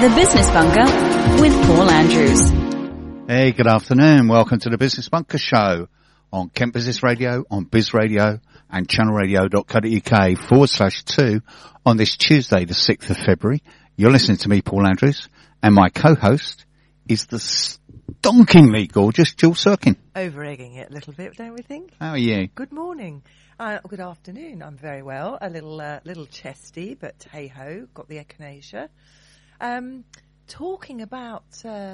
The Business Bunker with Paul Andrews. Hey, good afternoon. Welcome to the Business Bunker Show on Kent Business Radio, on Biz Radio and channelradio.co.uk/2 on this Tuesday, the 6th of February. You're listening to me, Paul Andrews, and my co-host is the stonkingly gorgeous Jill Sirkin. Over-egging it a little bit, don't we think? How are you? Good morning. Good afternoon. I'm very well. A little chesty, but hey-ho, got the echinacea. Talking about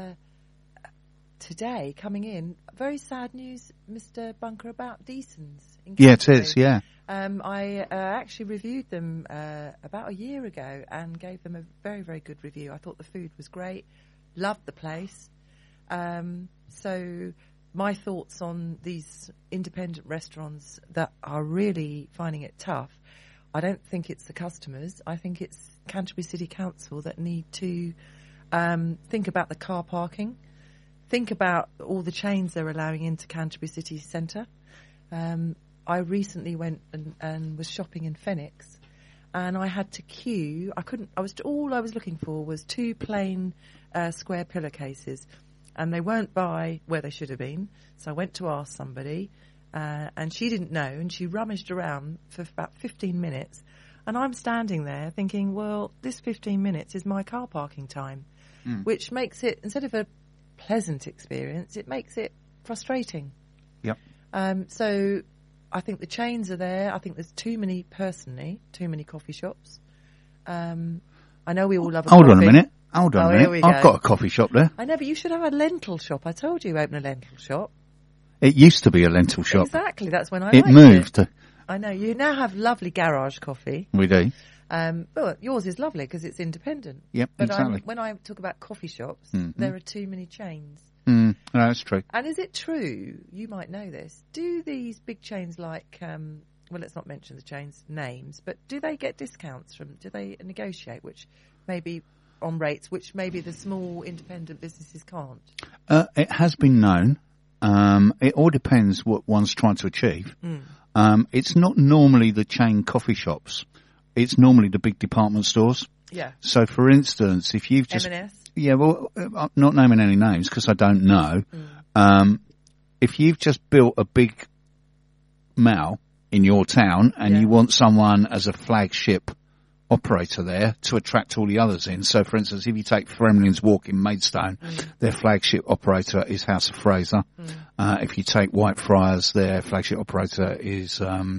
today, coming in, very sad news, Mr. Bunker, about Deasons. Yeah, it is, yeah. I actually reviewed them about a year ago and gave them a very, very good review. I thought the food was great, loved the place. So my thoughts on these independent restaurants that are really finding it tough, I don't think it's the customers. I think it's Canterbury City Council that need to think about the car parking, think about all the chains they're allowing into Canterbury City Centre. I recently went and was shopping in Phoenix, and I had to queue. All I was looking for was two plain square pillowcases, and they weren't by where they should have been. So I went to ask somebody, and she didn't know, and she rummaged around for about 15 minutes. And I'm standing there thinking, well, this 15 minutes is my car parking time, which makes it, instead of a pleasant experience, it makes it frustrating. Yep. So I think the chains are there. I think there's too many coffee shops. I know we all love a coffee. Hold on a minute. I've got a coffee shop there. I know, but you should have a lentil shop. I told you open a lentil shop. It used to be a lentil shop. Exactly. That's when It moved. I know. You now have lovely garage coffee. We do. Well, yours is lovely because it's independent. Yep, but exactly. When I talk about coffee shops, there are too many chains. No, that's true. And is it true, you might know this, do these big chains like, well, let's not mention the chains' names, but do they get discounts do they negotiate, which maybe on rates, which maybe the small independent businesses can't? It has been known. It all depends what one's trying to achieve. It's not normally the chain coffee shops. It's normally the big department stores. Yeah. So, for instance, if you've just... M&S? Yeah, well, I'm not naming any names because I don't know. If you've just built a big mall in your town and you want someone as a flagship operator there to attract all the others in. So, for instance, if you take Fremlin's Walk in Maidstone, their flagship operator is House of Fraser. If you take Whitefriars, their flagship operator is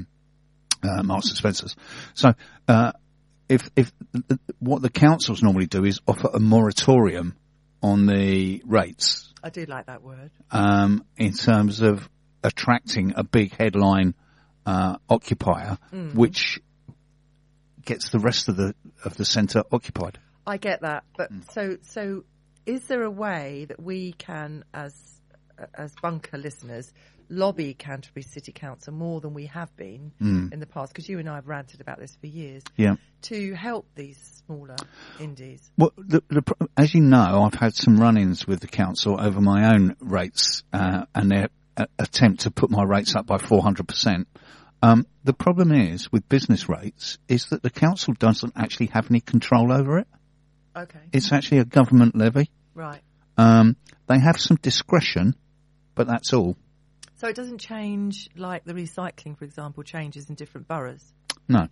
Marks and Spencer's. So, if what the councils normally do is offer a moratorium on the rates. I do like that word. In terms of attracting a big headline occupier, which gets the rest of the centre occupied. I get that, but so is there a way that we can, as bunker listeners, lobby Canterbury City Council more than we have been in the past? Because you and I have ranted about this for years. Yeah. To help these smaller indies. Well, as you know, I've had some run-ins with the council over my own rates and their attempt to put my rates up by 400%. The problem is with business rates is that the council doesn't actually have any control over it. Okay. It's actually a government levy. Right. They have some discretion, but that's all. So it doesn't change, like the recycling, for example, changes in different boroughs? No.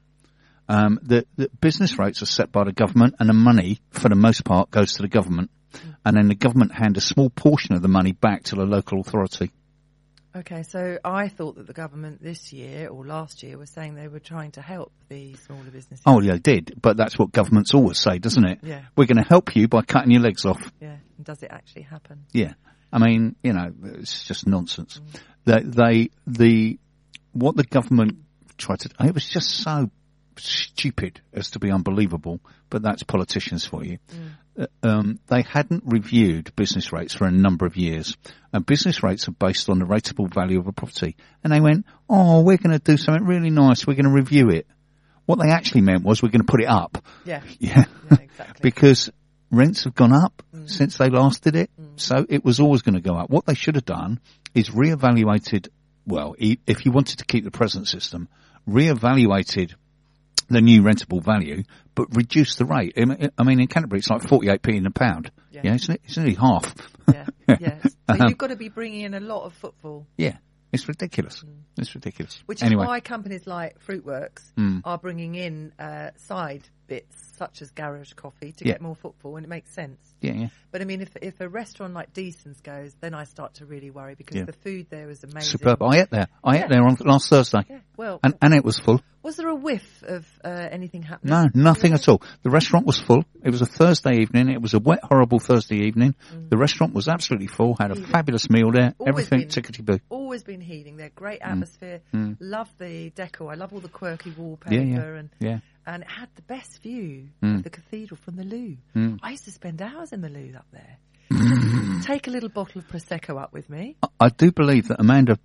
The business rates are set by the government, and the money, for the most part, goes to the government. And then the government hand a small portion of the money back to the local authority. Okay, so I thought that the government this year or last year was saying they were trying to help the smaller businesses. Oh, yeah, they did. But that's what governments always say, doesn't it? Yeah. We're going to help you by cutting your legs off. Yeah. And does it actually happen? Yeah. I mean, it's just nonsense. What the government tried to, it was just so stupid as to be unbelievable, but that's politicians for you. They hadn't reviewed business rates for a number of years, and business rates are based on the rateable value of a property. And they went, oh, we're going to do something really nice. We're going to review it. What they actually meant was we're going to put it up. Yeah. Yeah. Exactly. Because rents have gone up since they last did it. So it was always going to go up. What they should have done is reevaluated, well, if you wanted to keep the present system, reevaluated the new rentable value, but reduce the rate. I mean, in Canterbury, it's like 48p in a pound. Yeah, it's nearly half. Yeah, yeah. So you've got to be bringing in a lot of footfall. Yeah, it's ridiculous. It's ridiculous. Which is why companies like Fruitworks are bringing in side bits such as garage coffee to get more footfall, and it makes sense. Yeah. But I mean, if a restaurant like Deason's goes, then I start to really worry because the food there is amazing. Superb. I ate there. I ate there on last Thursday. Yeah. Well, and it was full. Was there a whiff of anything happening? No, nothing at all. The restaurant was full. It was a Thursday evening. It was a wet, horrible Thursday evening. The restaurant was absolutely full. Had a fabulous meal there. Everything tickety-boo. Always been healing. They're great atmosphere. Love the decor. I love all the quirky wallpaper and it had the best view of the cathedral from the loo. I used to spend hours in the loo up there. Take a little bottle of Prosecco up with me. I do believe that Amanda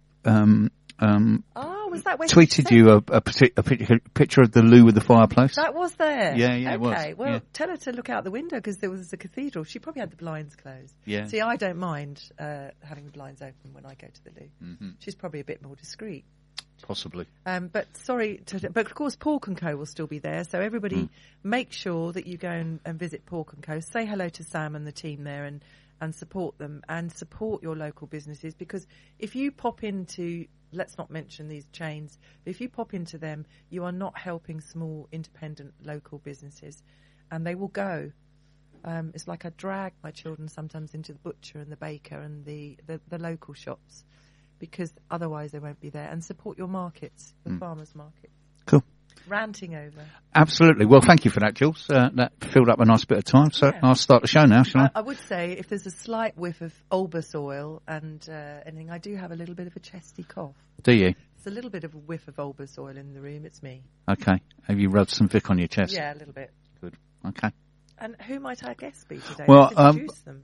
was that when tweeted you a picture of the loo with the fireplace. That was there. Yeah, it was. Okay, well, tell her to look out the window because there was a cathedral. She probably had the blinds closed. Yeah. See, I don't mind having the blinds open when I go to the loo. She's probably a bit more discreet. Possibly. But of course Pork & Co will still be there, so everybody make sure that you go and visit Pork & Co. Say hello to Sam and the team there and support them and support your local businesses, because if you pop into, let's not mention these chains, but if you pop into them, you are not helping small, independent, local businesses, and they will go. It's like I drag my children sometimes into the butcher and the baker and the local shops, because otherwise they won't be there. And support your markets, the farmers' markets. Cool. Ranting over. Absolutely. Well, thank you for that, Jules. That filled up a nice bit of time. So I'll start the show now, shall I? I would say if there's a slight whiff of Olbus oil and anything, I do have a little bit of a chesty cough. Do you? There's a little bit of a whiff of Olbus oil in the room. It's me. Okay. Have you rubbed some Vic on your chest? Yeah, a little bit. Good. Okay. And who might our guest be today? Well, Let's introduce them.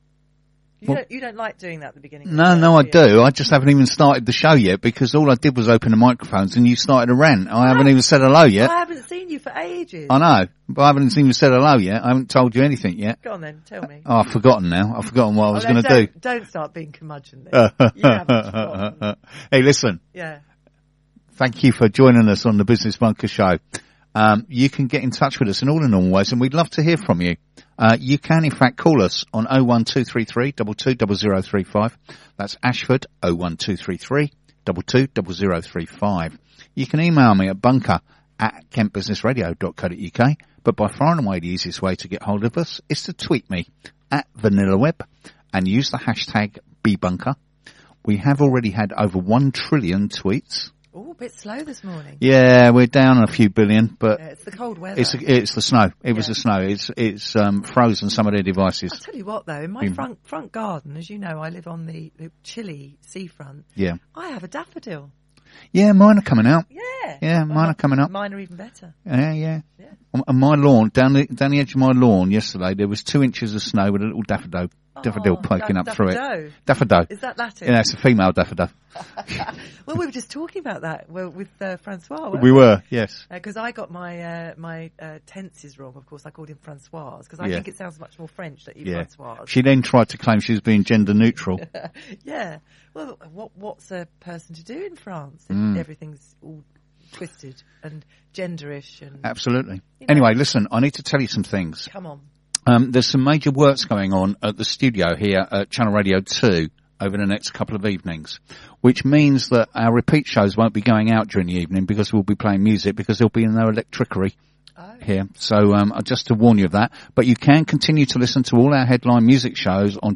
You don't like doing that at the beginning? No, I do. I just haven't even started the show yet because all I did was open the microphones and you started a rant. I haven't even said hello yet. I haven't seen you for ages. I know, but I haven't even said hello yet. I haven't told you anything yet. Go on then, tell me. Oh, I've forgotten now. I've forgotten what I was going to do. Don't start being curmudgeon then. You haven't forgotten. Hey, listen. Yeah. Thank you for joining us on the Business Bunker Show. You can get in touch with us in all the normal ways, and we'd love to hear from you. You can, in fact, call us on 01233 220035. That's Ashford 01233 220035. You can email me at bunker@kentbusinessradio.co.uk, but by far and away the easiest way to get hold of us is to tweet me at VanillaWeb and use the hashtag #BBunker. We have already had over 1 trillion tweets. Oh, a bit slow this morning. Yeah, we're down a few billion, but it's the cold weather. It's the snow. It was the snow. It's frozen some of their devices. I'll tell you what, though, in my front garden, as you know, I live on the chilly seafront. Yeah, I have a daffodil. Yeah, mine are coming out. Yeah, mine are coming up. Mine are even better. Yeah. On my lawn, down the edge of my lawn yesterday, there was 2 inches of snow with a little daffodil poking up through it. Daffodil. Is that Latin? Yeah, it's a female daffodil. Well, we were just talking about that with Francois. We were, yes. Because I got my tenses wrong. Of course, I called him Francoise because I think it sounds much more French that you Francoise. She then tried to claim she was being gender neutral. Yeah. Well, what's a person to do in France if everything's all twisted and genderish and absolutely. Anyway, listen, I need to tell you some things. Come on. There's some major works going on at the studio here at Channel Radio 2 over the next couple of evenings, which means that our repeat shows won't be going out during the evening because we'll be playing music because there'll be no electricery here. So just to warn you of that. But you can continue to listen to all our headline music shows on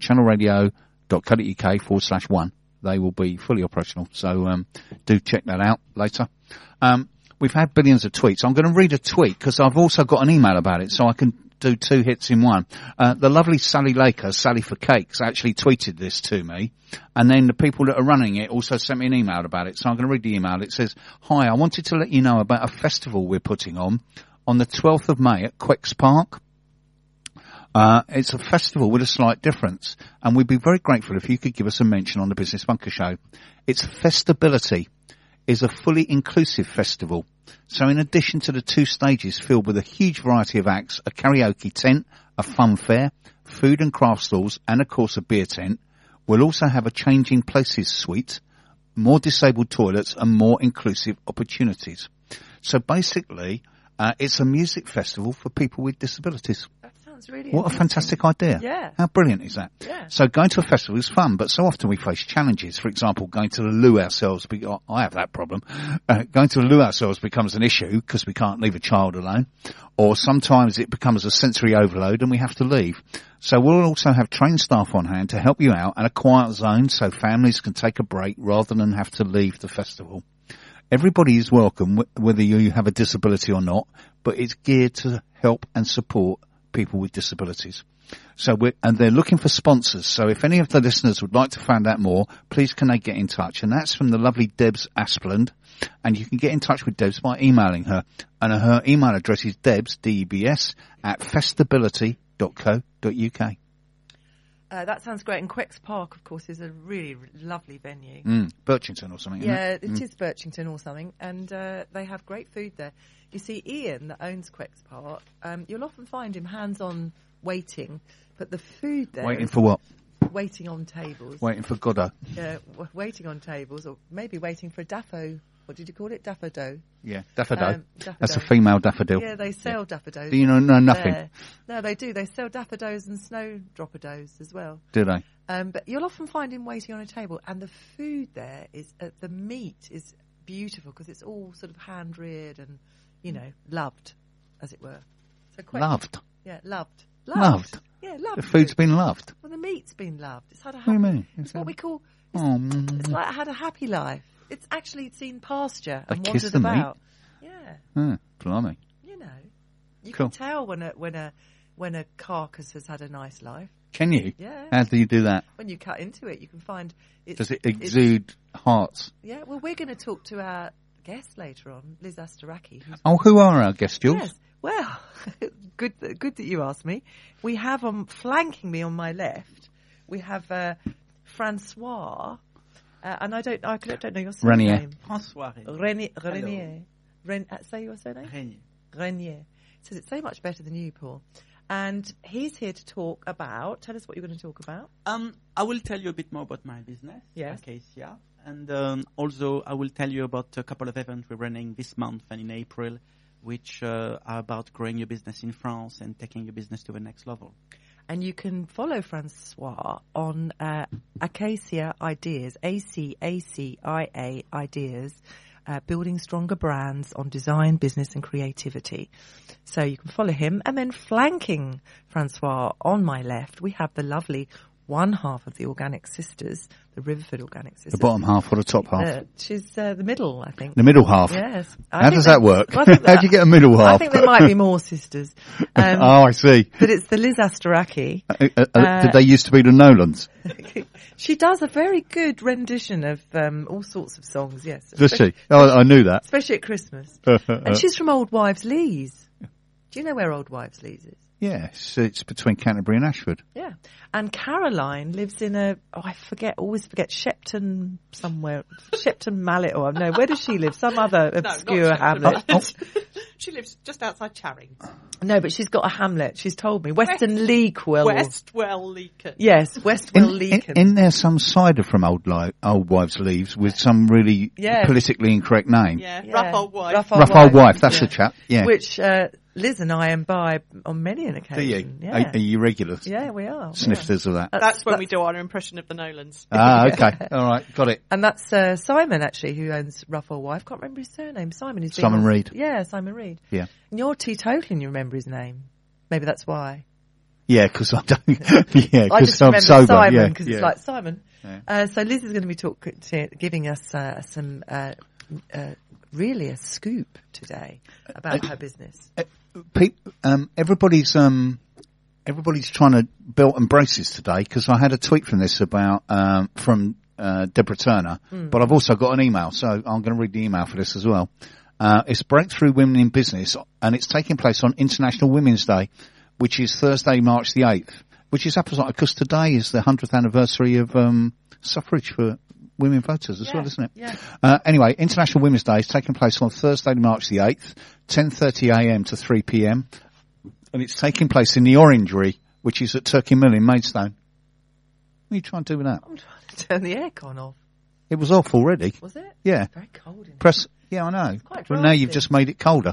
channelradio.co.uk/1. They will be fully operational. So do check that out later. We've had billions of tweets. I'm going to read a tweet because I've also got an email about it, so I can do 2 hits in one. The lovely Sally Laker, Sally for Cakes, actually tweeted this to me, and then the people that are running it also sent me an email about it. So I'm going to read the email. It says, "Hi, I wanted to let you know about a festival we're putting on the 12th of May at Quecks Park. It's a festival with a slight difference, and we'd be very grateful if you could give us a mention on the Business Bunker Show. It's Festability. Is a fully inclusive festival. So in addition to the 2 stages filled with a huge variety of acts, a karaoke tent, a fun fair, food and craft stalls, and of course a beer tent, we'll also have a changing places suite, more disabled toilets and more inclusive opportunities." So basically, It's a music festival for people with disabilities. That sounds really What a interesting. fantastic idea. Yeah. How brilliant is that? Yeah. So going to a festival is fun, but so often we face challenges. For example, going to the loo ourselves, I have that problem. Going to the loo ourselves becomes an issue because we can't leave a child alone. Or sometimes it becomes a sensory overload and we have to leave. So we'll also have trained staff on hand to help you out and a quiet zone so families can take a break rather than have to leave the festival. Everybody is welcome, whether you have a disability or not, but it's geared to help and support people with disabilities. So and they're looking for sponsors. So if any of the listeners would like to find out more, please can they get in touch? And that's from the lovely Debs Aspland. And you can get in touch with Debs by emailing her. And her email address is debs, D-E-B-S, @festability.co.uk. That sounds great. And Quecks Park, of course, is a really lovely venue. Birchington or something, isn't Yeah, it? it is Birchington or something. And they have great food there. You see, Ian, that owns Quecks Park, you'll often find him hands-on waiting. But the food there... Waiting for what? Waiting on tables. Waiting for Godot. Waiting on tables, or maybe waiting for a daffo. What did you call it? Daffodil. Yeah, daffodil. Daffodil. That's a female daffodil. Yeah, they sell daffodils. Do you know nothing? there. No, they do. They sell daffodils and snowdropados as well. Do they? But you'll often find him waiting on a table, and the food there is the meat is beautiful because it's all sort of hand reared and loved, as it were. So Loved. Yeah, loved. Loved. Yeah, loved. The food's been loved. Well, the meat's been loved. It's had a What do happy. you mean? It's what we call. Mm. It's like it had a happy life. It's actually seen pasture and They kiss wandered the meat? about. Yeah, Blimey. you Cool. can tell when a carcass has had a nice life. Can you? Yeah. How do you do that? When you cut into it, you can find. Does it exude hearts? Yeah. Well, we're going to talk to our guest later on, Liz Astaraki. Oh, who are our guests, Jules? Yes. Well, good that you asked me. We have flanking me on my left. We have Francois, and I don't know your surname. François. Renier. Say your surname. Renier. Says it so much better than you, Paul. And he's here to talk about. Tell us what you're going to talk about. I will tell you a bit more about my business, Yes. Acacia, and also I will tell you about a couple of events we're running this month and in April, which are about growing your business in France and taking your business to the next level. And you can follow Francois on Acacia Ideas, ACACIA Ideas, building stronger brands on design, business and creativity. So you can follow him. And then flanking Francois on my left, we have the lovely one half of the Organic Sisters, the Riverford Organic Sisters. The bottom half or the top half? She's the middle, I think. The middle half? Yes. How does that work? Well, How do you get a middle half? I think there might be more sisters. Oh, I see. But it's the Liz Astaraki. Did they used to be the Nolans? She does a very good rendition of all sorts of songs, yes. Does she? Oh, I knew that. Especially at Christmas. And she's from Old Wives' Lees. Do you know where Old Wives' Lees is? Yes, it's between Canterbury and Ashford. Yeah. And Caroline lives in always forget, Shepton somewhere. Shepton Mallet, or no, where does she live? Some other obscure hamlet. She lives just outside Charing. No, but she's got a hamlet, she's told me. Westwell Leaken. Yes, Westwell Leaken. Isn't there some cider from Old Wives' Leaves with some really politically incorrect name? Yeah, Rough Old Wife. Rough Old Wife, that's the chap. Yeah. Which Liz and I imbibe on many an occasion. Do you? Yeah. Are you regulars? Yeah, we are. Snifters of that. That's when we do our impression of the Nolans. Ah, okay. All right, got it. And that's Simon, actually, who owns Rough Old Wife. Can't remember his surname. Simon Reed. Yeah, Simon Reed. Yeah. And you're teetotal and you remember his name. Maybe that's why. Yeah, because I don't. Yeah, I just because I'm remember sober. Simon because it's like Simon. Yeah. So Liz is going to be giving us some really a scoop today about her business. Everybody's trying to belt and braces today because I had a tweet from this about from Deborah Turner, but I've also got an email, so I'm going to read the email for this as well. It's Breakthrough Women in Business, and it's taking place on International Women's Day, which is Thursday, March the 8th, which is apposite because today is the 100th anniversary of suffrage for women voters as well, isn't it? Yeah. Anyway, International Women's Day is taking place on Thursday, March the 8th, 10:30am to 3pm, and it's taking place in the Orangery, which is at Turkey Mill in Maidstone. What are you trying to do with that? I'm trying to turn the aircon off. It was off already. Was it? Yeah. It's very cold in here. Press. Yeah, I know. quite But now you've drafty. just made it colder.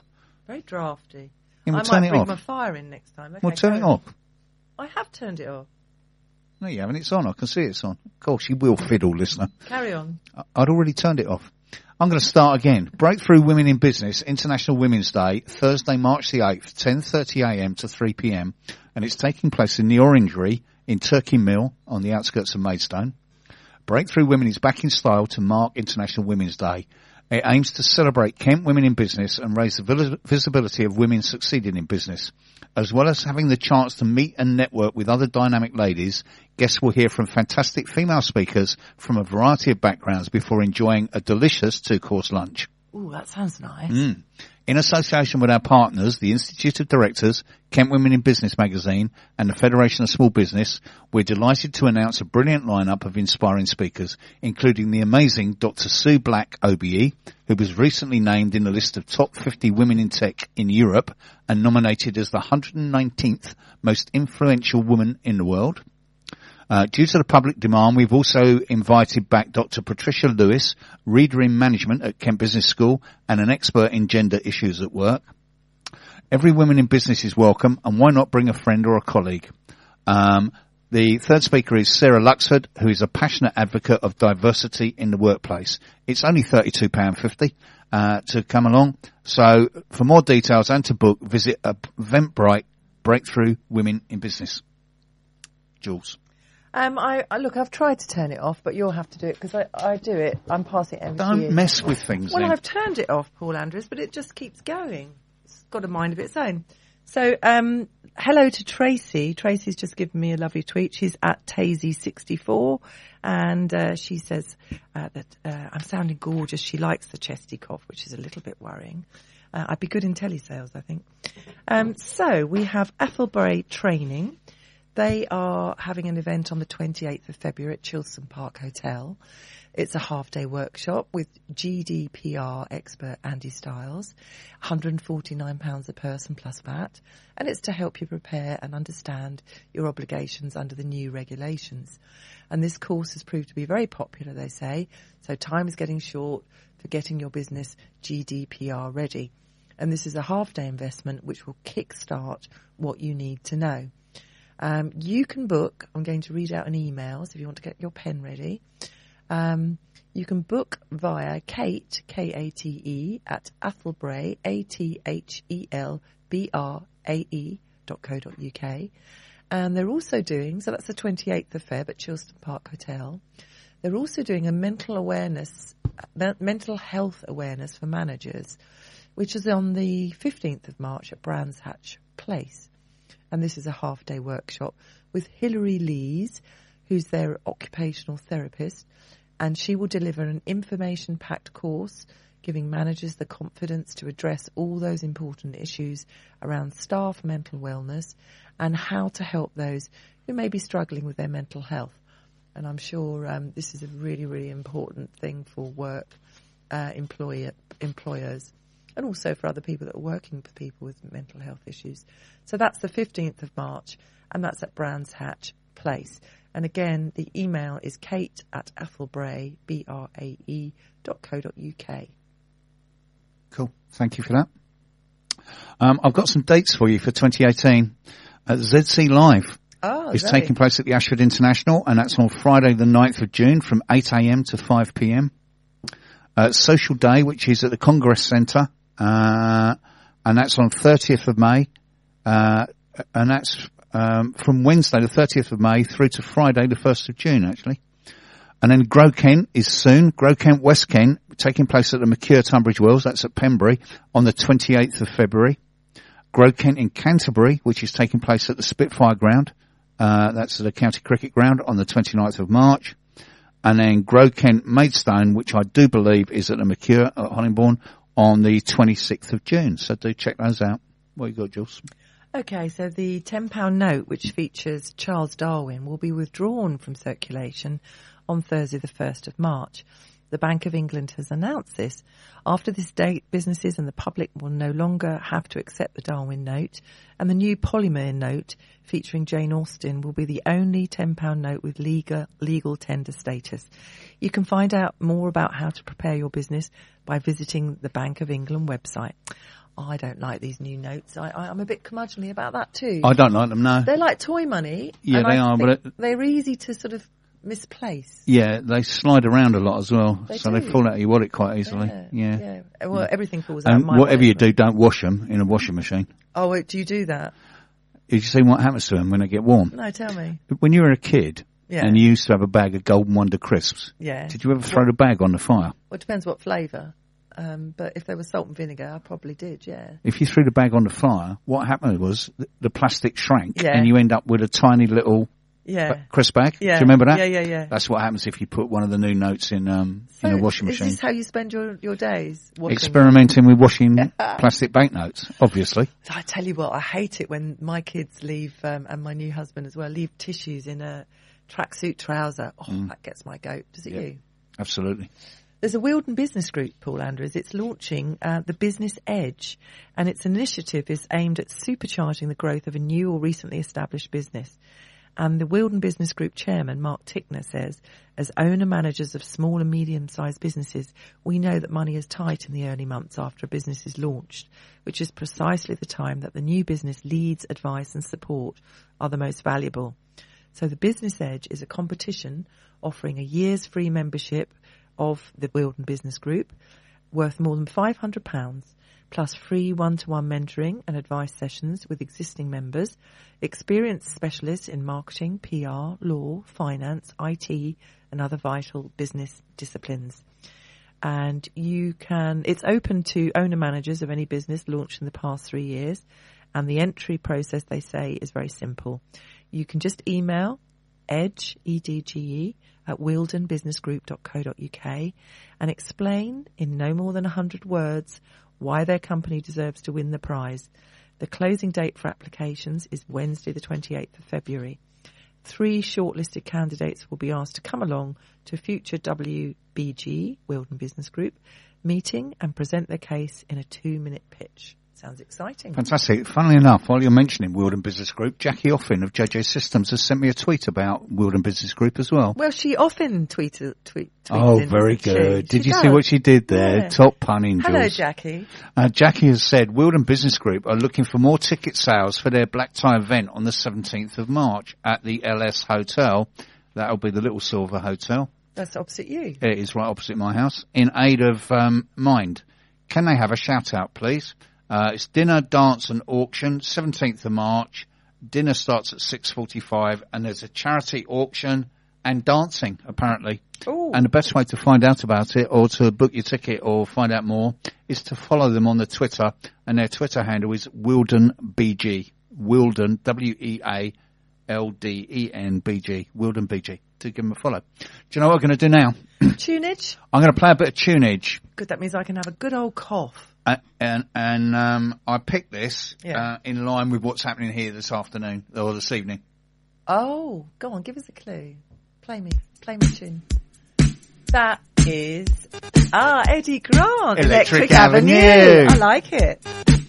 Very drafty. Yeah, well, I turn might it bring off. my fire in next time. Okay, Well, turn it off. I have turned it off. No, you haven't. It's on. I can see it's on. Of course, you will fiddle, listener. Carry on. I'd already turned it off. I'm going to start again. Breakthrough Women in Business, International Women's Day, Thursday, March the 8th, 10:30am to 3pm. And it's taking place in the Orangery in Turkey Mill on the outskirts of Maidstone. Breakthrough Women is back in style to mark International Women's Day. It aims to celebrate Kent women in business and raise the visibility of women succeeding in business. As well as having the chance to meet and network with other dynamic ladies, guests will hear from fantastic female speakers from a variety of backgrounds before enjoying a delicious 2-course lunch. Ooh, that sounds nice. In association with our partners, the Institute of Directors, Kent Women in Business magazine and the Federation of Small Business, we're delighted to announce a brilliant lineup of inspiring speakers, including the amazing Dr. Sue Black, OBE, who was recently named in the list of top 50 women in tech in Europe and nominated as the 119th most influential woman in the world. Due to the public demand, we've also invited back Dr. Patricia Lewis, reader in management at Kent Business School and an expert in gender issues at work. Every woman in business is welcome, and why not bring a friend or a colleague? The third speaker is Sarah Luxford, who is a passionate advocate of diversity in the workplace. It's only £32.50 to come along. So for more details and to book, visit Eventbrite Breakthrough Women in Business. Jules. I've tried to turn it off, but you'll have to do it because I do it. I'm passing it over to you. Don't mess with things. Well, then. I've turned it off, Paul Andrews, but it just keeps going. It's got a mind of its own. So, hello to Tracy. Tracy's just given me a lovely tweet. She's at Tazy64, and she says that I'm sounding gorgeous. She likes the chesty cough, which is a little bit worrying. I'd be good in telesales, I think. So we have Athelbury Training. They are having an event on the 28th of February at Chilston Park Hotel. It's a half-day workshop with GDPR expert Andy Stiles, £149 a person plus VAT, and it's to help you prepare and understand your obligations under the new regulations. And this course has proved to be very popular, they say, so time is getting short for getting your business GDPR ready. And this is a half-day investment which will kickstart what you need to know. You can book, I'm going to read out an email, so if you want to get your pen ready. You can book via Kate, K-A-T-E, at Athelbrae, athelbrae.co.uk. And they're also doing, so that's the 28th of Feb at Chilston Park Hotel. They're also doing a mental health awareness for managers, which is on the 15th of March at Brands Hatch Place. And this is a half-day workshop with Hilary Lees, who's their occupational therapist, and she will deliver an information-packed course giving managers the confidence to address all those important issues around staff mental wellness and how to help those who may be struggling with their mental health. And I'm sure this is a really, really important thing for work employers. And also for other people that are working with people with mental health issues. So that's the 15th of March, and that's at Brands Hatch Place. And again, the email is kate@athelbrae, BRAE.co.uk. Cool. Thank you for that. I've got some dates for you for 2018. ZC Live is taking place at the Ashford International, and that's on Friday the 9th of June from 8 a.m. to 5 p.m. Social Day, which is at the Congress Centre, and that's on 30th of May, and that's from Wednesday the 30th of May through to Friday the 1st of June, actually. And then Grow Kent is soon. Grow Kent West Kent, taking place at the Mercure Tunbridge Wells, that's at Pembury, on the 28th of February. Grow Kent in Canterbury, which is taking place at the Spitfire Ground, that's at the County Cricket Ground, on the 29th of March. And then Grow Kent Maidstone, which I do believe is at the Mercure at Hollingbourne, on the 26th of June. So do check those out. What you got, Jules? Okay, so the £10 note, which features Charles Darwin, will be withdrawn from circulation on Thursday the 1st of March. The Bank of England has announced this. After this date, businesses and the public will no longer have to accept the Darwin note, and the new polymer note featuring Jane Austen will be the only £10 note with legal tender status. You can find out more about how to prepare your business by visiting the Bank of England website. I don't like these new notes. I'm a bit curmudgeonly about that too. I don't like them, no. They're like toy money. Yeah, they are, but they're easy to sort of misplace. Yeah, they slide around a lot as well, They so do. they fall out of your wallet quite easily. Yeah. Well, everything falls out. And of my whatever you wallet. do, don't wash them in a washing machine. Oh, wait, do you do that? Did you see what happens to them when they get warm? No, tell me. When you were a kid Yeah. and you used to have a bag of Golden Wonder crisps, Yeah. did you ever throw the bag on the fire? Well, it depends what flavour. But if they were salt and vinegar, I probably did, yeah. If you threw the bag on the fire, what happened was the plastic shrank Yeah. and you end up with a tiny little Yeah. crisp bag. Yeah. Do you remember that? Yeah. That's what happens if you put one of the new notes in a washing Is machine. this how you spend your days? Washing? Experimenting with washing plastic banknotes, obviously. I tell you what, I hate it when my kids leave, and my new husband as well, leave tissues in a tracksuit trouser. Oh, that gets my goat. Does it you? Absolutely. There's a Wilden Business Group, Paul Andrews. It's launching the Business Edge, and its initiative is aimed at supercharging the growth of a new or recently established business. And the Wilden Business Group chairman, Mark Tickner, says, as owner-managers of small and medium-sized businesses, we know that money is tight in the early months after a business is launched, which is precisely the time that the new business leads, advice and support are the most valuable. So the Business Edge is a competition offering a year's free membership of the Wilden Business Group, worth more than £500, plus free one-to-one mentoring and advice sessions with existing members, experienced specialists in marketing, PR, law, finance, IT, and other vital business disciplines. And it's open to owner-managers of any business launched in the past 3 years, and the entry process, they say, is very simple. You can just email EDGE, E-D-G-E, at wildenbusinessgroup.co.uk and explain in no more than 100 words why their company deserves to win the prize. The closing date for applications is Wednesday the 28th of February. 3 shortlisted candidates will be asked to come along to a future WBG, Wilden Business Group, meeting and present their case in a 2-minute pitch. Sounds exciting. Fantastic. Funnily enough, while you're mentioning Wilden Business Group, Jackie Offin of JJ Systems has sent me a tweet about Wilden Business Group as well. Well, she often tweets Oh, in, very doesn't good. she? Did She you see does. what she did there? Yeah. Top punning, Jules. Hello, Jackie. Jackie has said Wilden Business Group are looking for more ticket sales for their black tie event on the 17th of March at the LS Hotel. That'll be the Little Silver Hotel. That's opposite you. It is right opposite my house. In aid of Mind. Can they have a shout out, please? It's dinner, dance and auction, 17th of March. Dinner starts at 6:45 and there's a charity auction and dancing, apparently. Ooh. And the best way to find out about it or to book your ticket or find out more is to follow them on the Twitter, and their Twitter handle is WildenBG. Wilden, WEALDENBG. WildenBG. To give them a follow. Do you know what I'm going to do now? Tunage? I'm going to play a bit of tunage. Good, that means I can have a good old cough. And I picked this in line with what's happening here this afternoon or this evening. Oh, go on, give us a clue. Play me a tune. That is Eddie Grant, Electric Avenue. Avenue. I like it.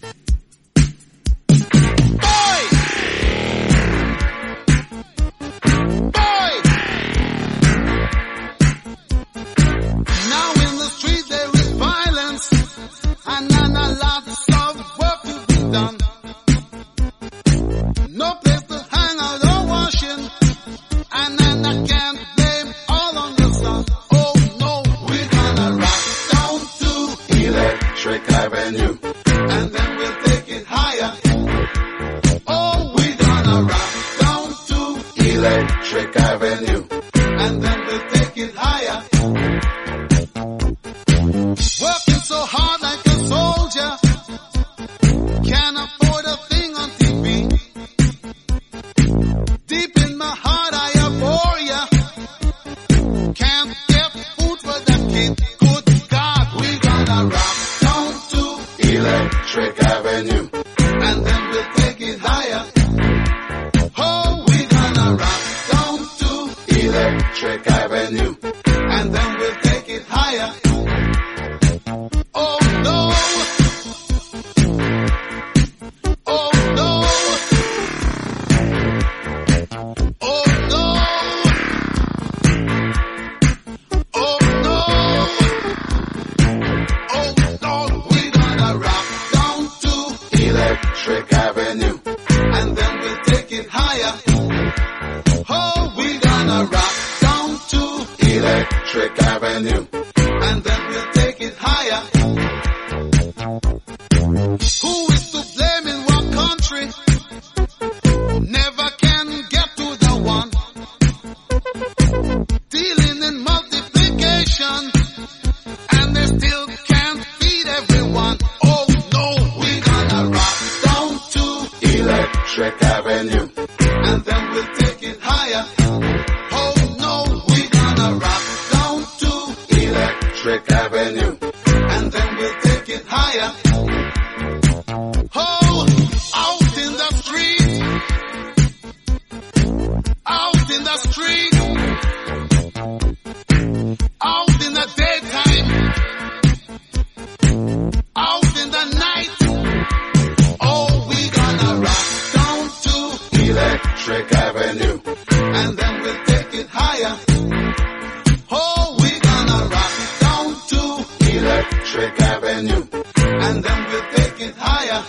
Now in the street there is violence, and a lot of work to be done. No place to hang out or washing, and I can't blame all on the sun. Oh no, we're gonna rock down to Electric Avenue, and then we'll take it higher. Oh, we're gonna rock down to Electric Avenue, and then we'll take it higher. Working so hard like a soldier, can't afford a thing on TV. Deep in my heart I abhor ya, can't get food for the kid. Good God, we gonna rock down to Electric Avenue, and then we'll take it higher. Oh, we gonna rock down to Electric Avenue, and then we'll take it higher. Oh no! Oh no! Oh no! Oh no! Oh no! We're gonna rock down to Avenue, and then we'll take it higher. Who is to blame in what country? Never can get to the one. Dealing in multiplication, and they still can't feed everyone. Oh no, we're gonna rock down to Electric Avenue, and then we'll take it higher. Oh no, we're gonna rock down to Electric Avenue, and then we'll take it higher. Oh, out in the street, out in the street, out in the daytime, out in the night. Oh, we gonna rock down to Electric Avenue, and then we'll take it higher. Oh, we gonna rock down to Electric Avenue, and then we'll take it higher.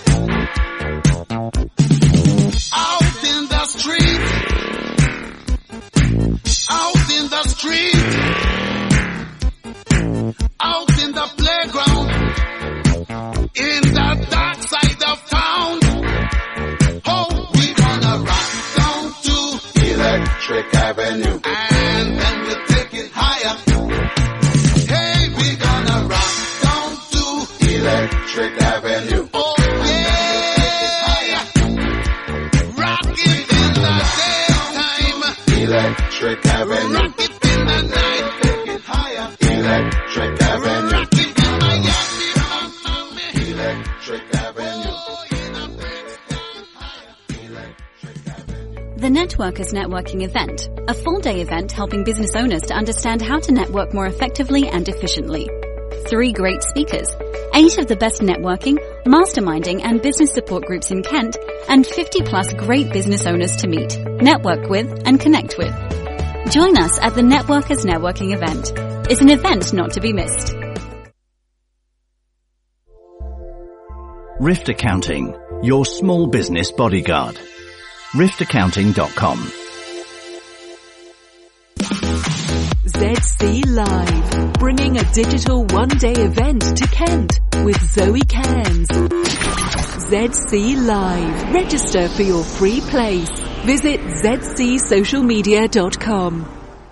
Out in the street, out in the street, out in the playground, in the dark side of town. Oh, we gonna rock down to Electric Avenue, and then we'll take it higher. Hey, we gonna rock down to Electric Avenue. Oh yeah, rock it in the daytime, Electric Avenue. Rock it in the night, take it higher, Electric Avenue. Rock it in Miami, Electric Avenue. The Networkers Networking Event, a full-day event helping business owners to understand how to network more effectively and efficiently. 3 great speakers, 8 of the best networking, masterminding and business support groups in Kent, and 50+ great business owners to meet, network with and connect with. Join us at the Networkers Networking Event. It's an event not to be missed. Rift Accounting, your small business bodyguard. riftaccounting.com. ZC Live, bringing a digital one-day event to Kent with Zoe Cairns. ZC Live. Register for your free place. Visit zcsocialmedia.com.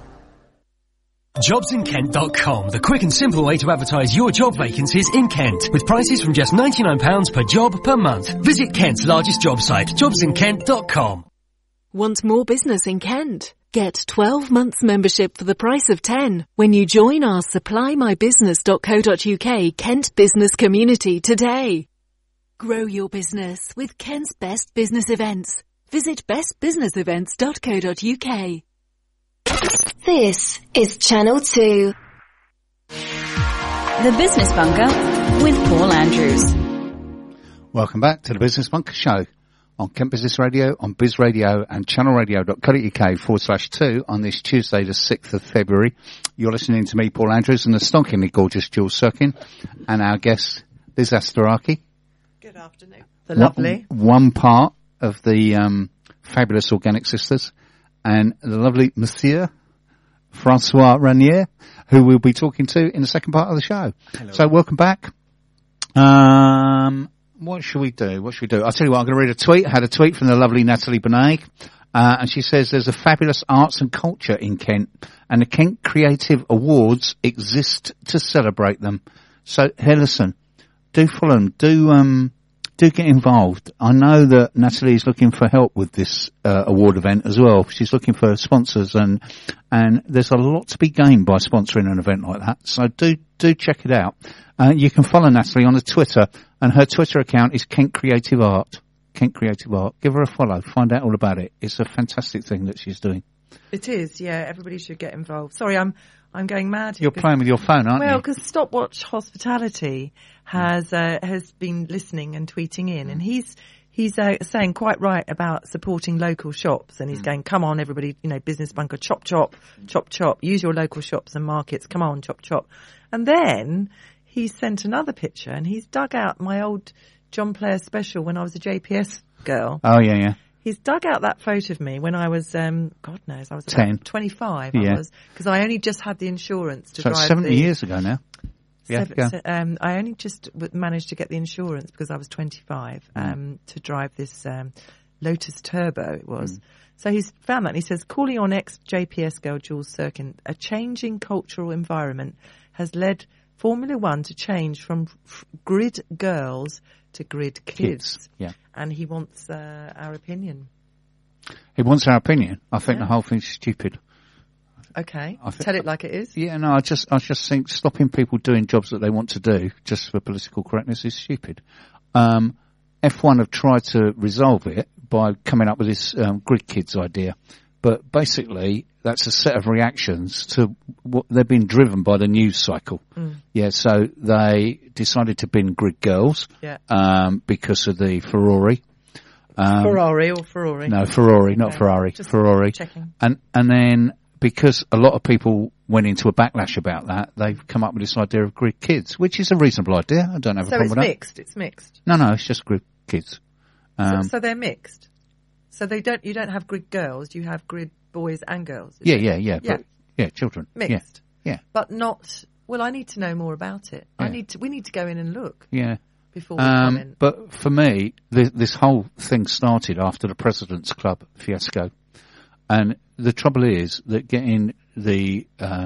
JobsInKent.com, the quick and simple way to advertise your job vacancies in Kent, with prices from just £99 per job per month. Visit Kent's largest job site, JobsInKent.com. Want more business in Kent? Get 12 months membership for the price of 10 when you join our supplyMyBusiness.co.uk Kent business community today. Grow your business with Kent's best business events. Visit bestbusinessevents.co.uk. This is Channel 2. The Business Bunker with Paul Andrews. Welcome back to the Business Bunker Show on Kent Business Radio, on Biz Radio and channelradio.co.uk/2 on this Tuesday the 6th of February. You're listening to me, Paul Andrews, and the stonkingly gorgeous Jules Sirkin, and our guest, Liz Astaraki. Good afternoon. The lovely. One part of the fabulous Organic Sisters, and the lovely Monsieur Francois Ranier, who we'll be talking to in the second part of the show. Hello. So welcome back. What should we do? I'll tell you what, I'm going to read a tweet. I had a tweet from the lovely Natalie Benaig, and she says there's a fabulous arts and culture in Kent, and the Kent Creative Awards exist to celebrate them. So, hey, listen, do follow them, do get involved. I know that Natalie is looking for help with this award event as well. She's looking for sponsors, and there's a lot to be gained by sponsoring an event like that. So do check it out. You can follow Natalie on the Twitter, and her Twitter account is Kent Creative Art. Kent Creative Art. Give her a follow. Find out all about it. It's a fantastic thing that she's doing. It is, yeah. Everybody should get involved. Sorry, I'm going mad here. You're playing with your phone, aren't you? Well, because Stopwatch Hospitality has been listening and tweeting in, and he's saying quite right about supporting local shops, and he's going, come on, everybody, Business Bunker, chop, chop, chop, chop, use your local shops and markets, come on, chop, chop. And then he sent another picture, and he's dug out my old John Player special when I was a JPS girl. Oh, yeah, yeah. He's dug out that photo of me when I was, God knows, I was 10. about 25. Yeah. I was, because I only just had the insurance to So drive. it's 70 years ago now. Yeah, go. I only just managed to get the insurance because I was 25 to drive this Lotus Turbo. It was. So he's found that, and he says, calling on ex-JPS girl Jules Sirkin, a changing cultural environment has led Formula One to change from grid girls to grid kids. Yeah. And he wants our opinion. He wants our opinion. I think the whole thing's stupid. Okay. Tell it like it is. Yeah, no, I just think stopping people doing jobs that they want to do just for political correctness is stupid. F1 have tried to resolve it by coming up with this grid kids idea. But basically, that's a set of reactions to what they've been driven by the news cycle. Yeah, so they decided to bin grid girls because of the Ferrari. Ferrari or Ferrari? No, Ferrari, not Ferrari. Just Ferrari. checking. And then because a lot of people went into a backlash about that, they've come up with this idea of grid kids, which is a reasonable idea. I don't have a problem with that. So it's mixed. It's mixed. No, it's just grid kids. So they're mixed. So you don't have grid girls, you have grid boys and girls. Yeah. But, children. Mixed. Yeah. But not, well, I need to know more about it. Yeah. We need to go in and look. Yeah. Before we come in. But for me, this whole thing started after the President's Club fiasco. And the trouble is that getting the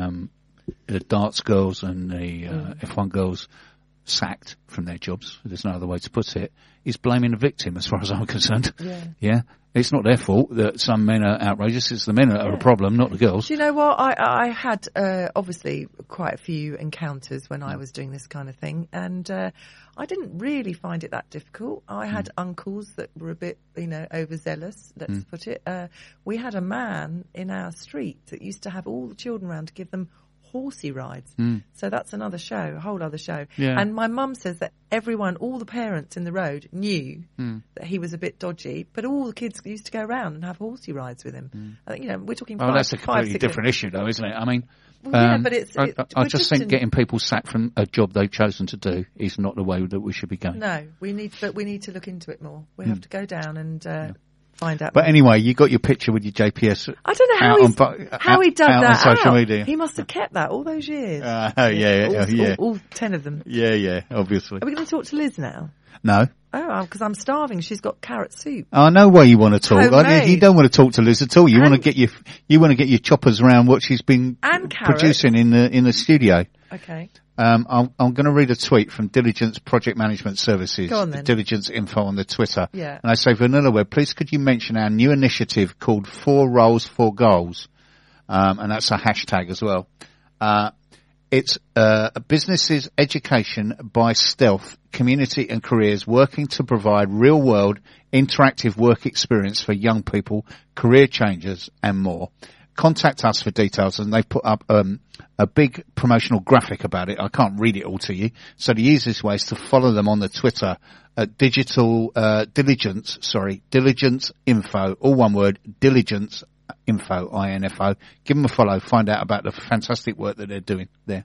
darts girls and the F1 girls sacked from their jobs, there's no other way to put it, is blaming the victim as far as I'm concerned. Yeah. It's not their fault that some men are outrageous. It's the men that are a problem, not the girls. Do you know what? I had obviously quite a few encounters when I was doing this kind of thing, and I didn't really find it that difficult. I had uncles that were a bit, overzealous, let's put it. We had a man in our street that used to have all the children around to give them horsey rides. So that's another show, a whole other show. Yeah. And my mum says that all the parents in the road knew that he was a bit dodgy, but all the kids used to go around and have horsey rides with him. I think, we're talking that's a completely different issue though, isn't it? I mean, but I just think getting people sacked from a job they've chosen to do is not the way that we should be going. No, we need to look into it more. We have to go down and find out. But anyway, you got your picture with your JPS. I don't know how he dug that on social out. media. He must have kept that all those years. All 10 of them. Yeah, obviously. Are we going to talk to Liz now? No. Oh, because I'm starving. She's got carrot soup. I know why you want to talk. Homemade. You don't want to talk to Liz at all. You want to get your choppers around what she's been producing in the studio. Okay. I'm going to read a tweet from Diligence Project Management Services. Go on then. Diligence Info on the Twitter. Yeah. And I say, Vanilla Web, please could you mention our new initiative called 4 Roles, 4 Goals? And that's a hashtag as well. It's a business's education by stealth, community and careers working to provide real-world interactive work experience for young people, career changers and more. Contact us for details, and they've put up a big promotional graphic about it. I can't read it all to you. So the easiest way is to follow them on the Twitter at Diligence Info, all one word, Diligence Info, INFO. Give them a follow, find out about the fantastic work that they're doing there.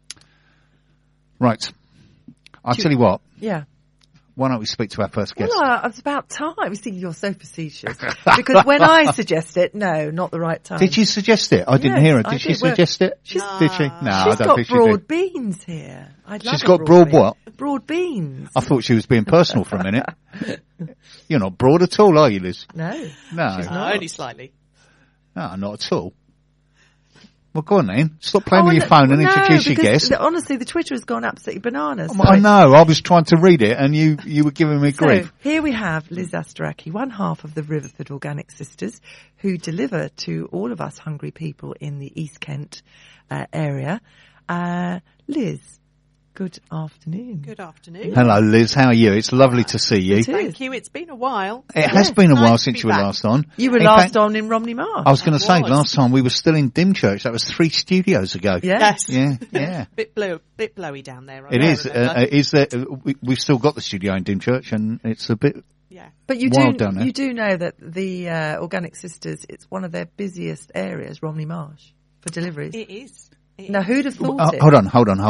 Right. I'll tell you what. Yeah. Why don't we speak to our first guest? Well, it's about time. You see, you're so facetious. Because when I suggest it, no, not the right time. Did you suggest it? I didn't hear her. Did she suggest it? Did she? No, I don't think she did. She's got broad beans here. She's got broad what? Broad beans. I thought she was being personal for a minute. You're not broad at all, are you, Liz? No. No. She's not. Only slightly. No, not at all. Well, go on then. Stop playing with your phone and introduce your guest. Honestly, the Twitter has gone absolutely bananas. I know. I was trying to read it and you were giving me grief. Here we have Liz Asteraki, one half of the Riverford Organic Sisters, who deliver to all of us hungry people in the East Kent area. Liz, good afternoon. Good afternoon. Hello, Liz. How are you? It's lovely to see you. Thank you. It's been a while. It has been a while since you were last on. You were last on in Romney Marsh. I was going to say, last time we were still in Dymchurch. That was 3 studios ago. Yes. Yeah. bit blowy down there. It is. We've still got the studio in Dymchurch, and it's a bit. Yeah. But you do know that the Organic Sisters, it's one of their busiest areas, Romney Marsh, for deliveries. It is. Now, who'd have thought it? Hold on.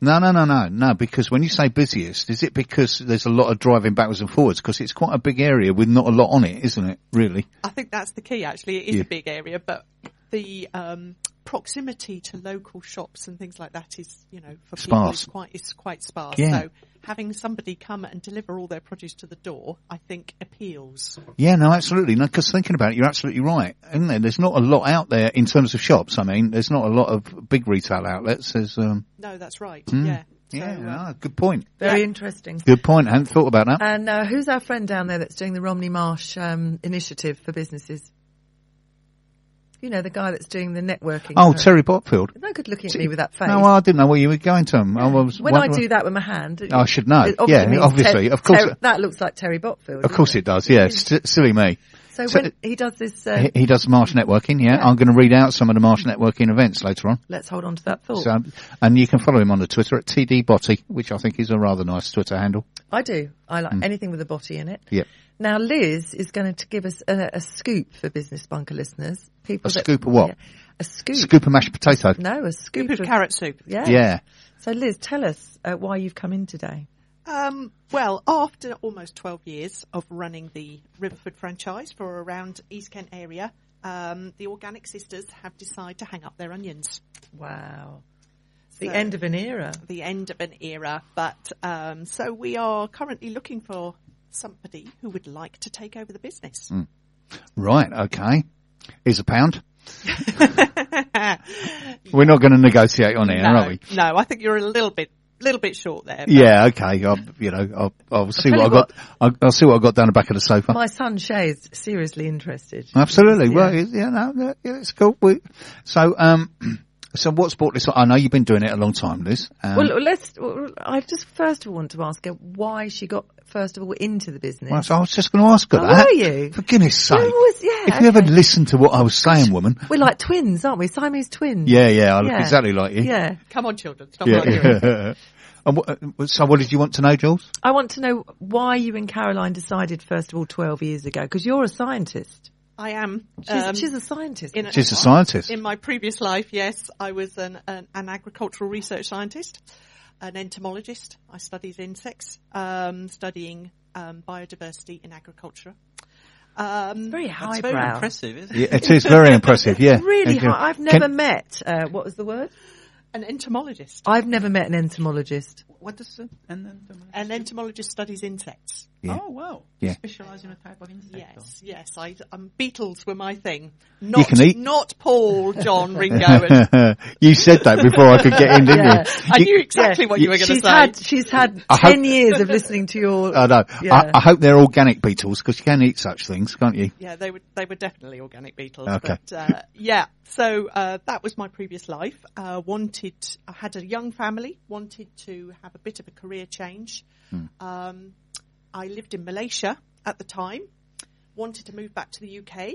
No, because when you say busiest, is it because there's a lot of driving backwards and forwards? Because it's quite a big area with not a lot on it, isn't it, really? I think that's the key, actually. It is a big area, but the proximity to local shops and things like that is, for sparse. people is quite sparse. Yeah. So having somebody come and deliver all their produce to the door, I think appeals. Yeah, no, absolutely. No, because thinking about it, you're absolutely right, isn't there? There's not a lot out there in terms of shops. I mean, there's not a lot of big retail outlets. There's, No, that's right. Yeah. So, good point. Very interesting. Good point. I hadn't thought about that. And who's our friend down there that's doing the Romney Marsh initiative for businesses? The guy that's doing the networking. Oh, Terry Botfield. No good looking at me with that face. No, I didn't know where you were going to. When I do that with my hand. I should know. Obviously. Of course. That looks like Terry Botfield. Of course it does, yeah. Silly me. So when he does this... he does Marsh networking, yeah. I'm going to read out some of the Marsh networking events later on. Let's hold on to that thought. So, and you can follow him on the Twitter at TDBotty, which I think is a rather nice Twitter handle. I do. I like anything with a botty in it. Yeah. Now, Liz is going to give us a scoop for Business Bunker listeners. Scoop of what? Yeah, a scoop. Scoop of mashed potato? No, a scoop of carrot soup. Yeah. So, Liz, tell us why you've come in today. Well, after almost 12 years of running the Riverford franchise for around East Kent area, the Organic Sisters have decided to hang up their onions. Wow. The end of an era. The end of an era. But so we are currently looking for somebody who would like to take over the business. Right, okay. Here's a pound. We're not going to negotiate on here, are we? No, I think you're a little bit short there. Yeah, okay. I'll see what I got. I'll see what I got down the back of the sofa. My son Shay is seriously interested. Absolutely. Well, it's cool. So what's brought this on? I know you've been doing it a long time, Liz. I just first of all want to ask her why she got first of all into the business. Well, so I was just going to ask her that. Were you? For goodness sake. If you ever listened to what I was saying, woman. We're like twins, aren't we? Siamese twins. Yeah, I look exactly like you. Yeah. Come on, children. Stop arguing. So what did you want to know, Jules? I want to know why you and Caroline decided, first of all, 12 years ago, because you're a scientist. I am. She's a scientist. She's a scientist. In my previous life, yes, I was an agricultural research scientist, an entomologist. I studied insects, studying biodiversity in agriculture. It's very highbrow. It's very impressive, isn't it? Yeah, it is very impressive, yeah. Really high. I've never met, what was the word? An entomologist. I've never met an entomologist. What does an entomologist? An entomologist studies insects. Yeah. Oh, wow. Yeah. You specialise in a type of insect? Yes. Beetles were my thing. You can eat. Not Paul, John, Ringo. You said that before I could get in, didn't you? I knew exactly what you were going to say. She's had 10 years of listening to your... I know. Yeah. I hope they're organic beetles, because you can eat such things, can't you? Yeah, they were definitely organic beetles. Okay. But, so that was my previous life. I had a young family, wanted to have a bit of a career change. I lived in Malaysia at the time, wanted to move back to the UK,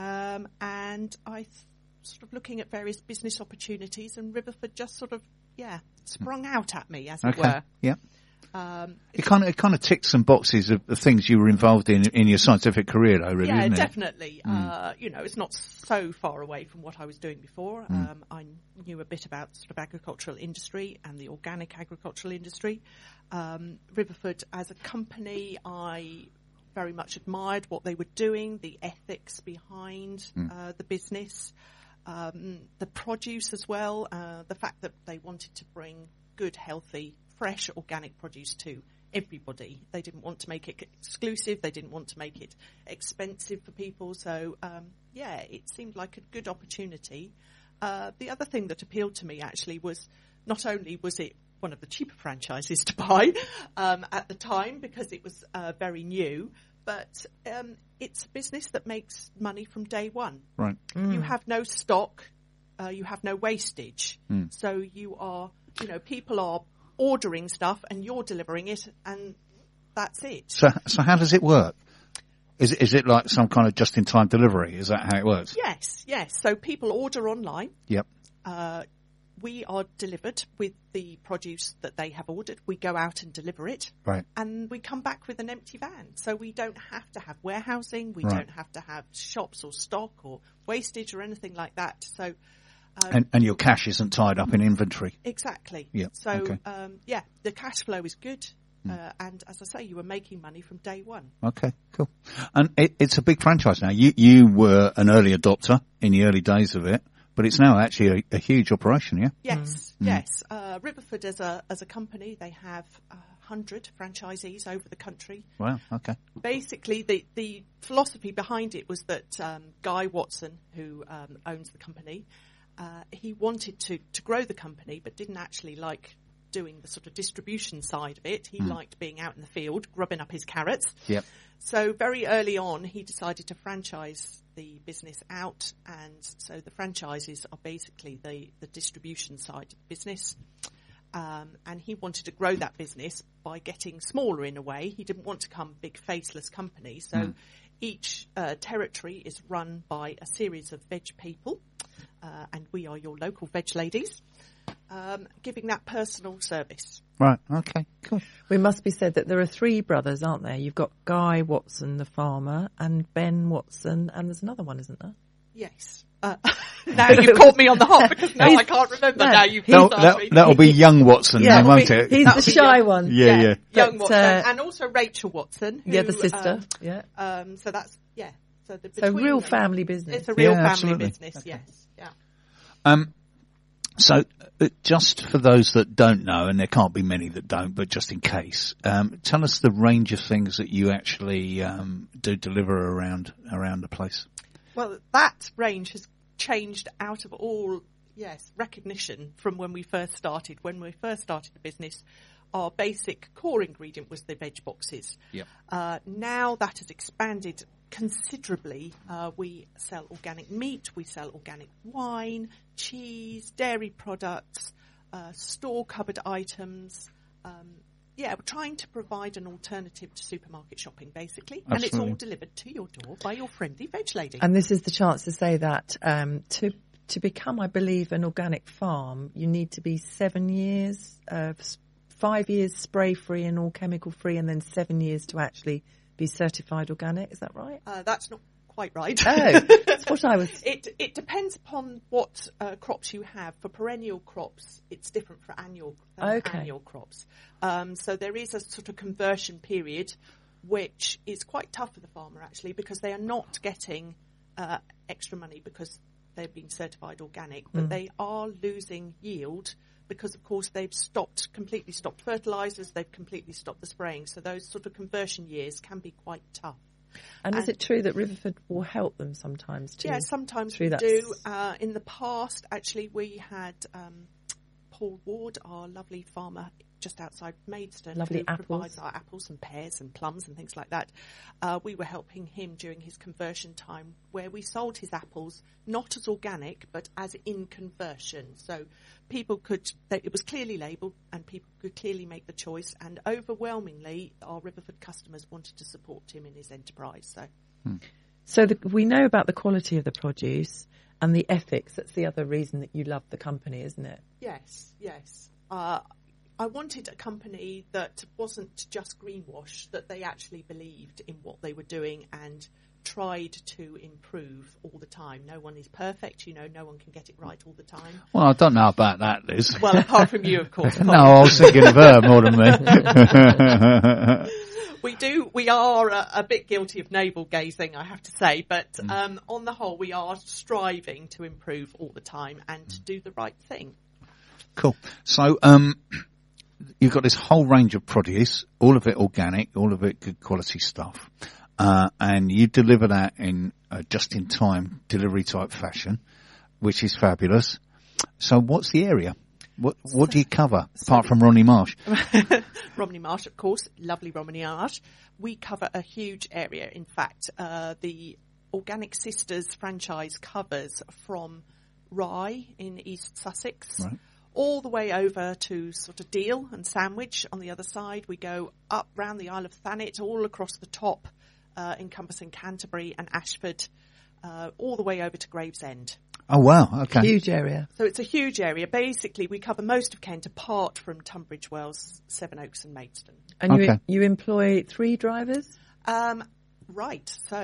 and I sort of looking at various business opportunities, and Riverford just sort of, sprung out at me, as it were. Yeah. It kind of ticked some boxes of the things you were involved in your scientific career, though, really, isn't it? Definitely. It's not so far away from what I was doing before. I knew a bit about sort of agricultural industry and the organic agricultural industry. Riverford, as a company, I very much admired what they were doing, the ethics behind the business, the produce as well, the fact that they wanted to bring good, healthy, fresh organic produce to everybody. They didn't want to make it exclusive. They didn't want to make it expensive for people. So, it seemed like a good opportunity. The other thing that appealed to me actually was not only was it one of the cheaper franchises to buy at the time because it was very new, but it's a business that makes money from day one. Right. You have no stock. You have no wastage. So you are, people are ordering stuff and you're delivering it, and that's it. So how does it work? Is it like some kind of just-in-time delivery? Is that how it works? Yes. So people order online. Yep. We are delivered with the produce that they have ordered. We go out and deliver it. Right. And we come back with an empty van. So we don't have to have warehousing. We don't have to have shops or stock or wastage or anything like that. So And your cash isn't tied up in inventory. Exactly. Yeah. So, okay. The cash flow is good. And as I say, you were making money from day one. Okay, cool. And it's a big franchise now. You were an early adopter in the early days of it, but it's now actually a huge operation, yeah? Yes, yes. Riverford as a company, they have 100 franchisees over the country. Wow, okay. Basically, the philosophy behind it was that Guy Watson, who owns the company, he wanted to grow the company, but didn't actually like doing the sort of distribution side of it. He liked being out in the field, grubbing up his carrots. Yep. So very early on, he decided to franchise the business out, and so the franchises are basically the distribution side of the business. And he wanted to grow that business by getting smaller in a way. He didn't want to become a big faceless company. So each territory is run by a series of veg people, and we are your local veg ladies, giving that personal service. Right, okay, cool. We must be said that there are 3 brothers, aren't there? You've got Guy Watson, the farmer, and Ben Watson, and there's another one, isn't there? Yes. Now you've caught me on the hop because now I can't remember. Now you've asked me. That'll be young Watson, then, won't it? He's the shy one. Yeah. Young Watson, and also Rachel Watson. Who, the sister. So that's So a real family business. It's a real family absolutely. business. Okay. Yes. Yeah. So, just for those that don't know, and there can't be many that don't, but just in case, tell us the range of things that you actually do deliver around the place. Well, that range has changed out of all, recognition from when we first started. When we first started the business, our basic core ingredient was the veg boxes. Yep. Now that has expanded considerably. We sell organic meat, we sell organic wine, cheese, dairy products, store cupboard items. We're trying to provide an alternative to supermarket shopping, basically. Absolutely. And it's all delivered to your door by your friendly veg lady. And this is the chance to say that to become, I believe, an organic farm, you need to be 7 years, 5 years spray-free and all chemical-free, and then 7 years to actually be certified organic. Is that right? That's not quite right. Oh, that's what I was... It depends upon what crops you have. For perennial crops, it's different for annual crops. So there is a sort of conversion period, which is quite tough for the farmer, actually, because they are not getting extra money because they've been certified organic, but they are losing yield because, of course, they've completely stopped fertilisers, they've completely stopped the spraying. So those sort of conversion years can be quite tough. And is it true that Riverford will help them sometimes too? Yeah, sometimes we do. In the past, actually, we had Paul Ward, our lovely farmer just outside Maidstone, lovely who apples. provides our apples and pears and plums and things like that. We were helping him during his conversion time, where we sold his apples not as organic but as in conversion. So people it was clearly labelled and people could clearly make the choice, and overwhelmingly our Riverford customers wanted to support him in his enterprise. So we know about the quality of the produce and the ethics. That's the other reason that you love the company, isn't it? Yes. I wanted a company that wasn't just greenwash, that they actually believed in what they were doing and tried to improve all the time. No one is perfect, no one can get it right all the time. Well, I don't know about that, Liz. Well, apart from you, of course. No, I was thinking of her more than me. We are a bit guilty of navel gazing, I have to say, but on the whole, we are striving to improve all the time and to do the right thing. Cool. So, you've got this whole range of produce, all of it organic, all of it good quality stuff, and you deliver that in just-in-time delivery type fashion, which is fabulous. So, what's the area? What do you cover apart from Romney Marsh? Romney Marsh, of course, lovely Romney Marsh. We cover a huge area. In fact, the Organic Sisters franchise covers from Rye in East Sussex. Right. All the way over to sort of Deal and Sandwich on the other side. We go up round the Isle of Thanet, all across the top, encompassing Canterbury and Ashford, all the way over to Gravesend. Oh, wow. Okay. Huge area. So it's a huge area. Basically, we cover most of Kent apart from Tunbridge Wells, Sevenoaks and Maidstone. And you employ 3 drivers? Right. So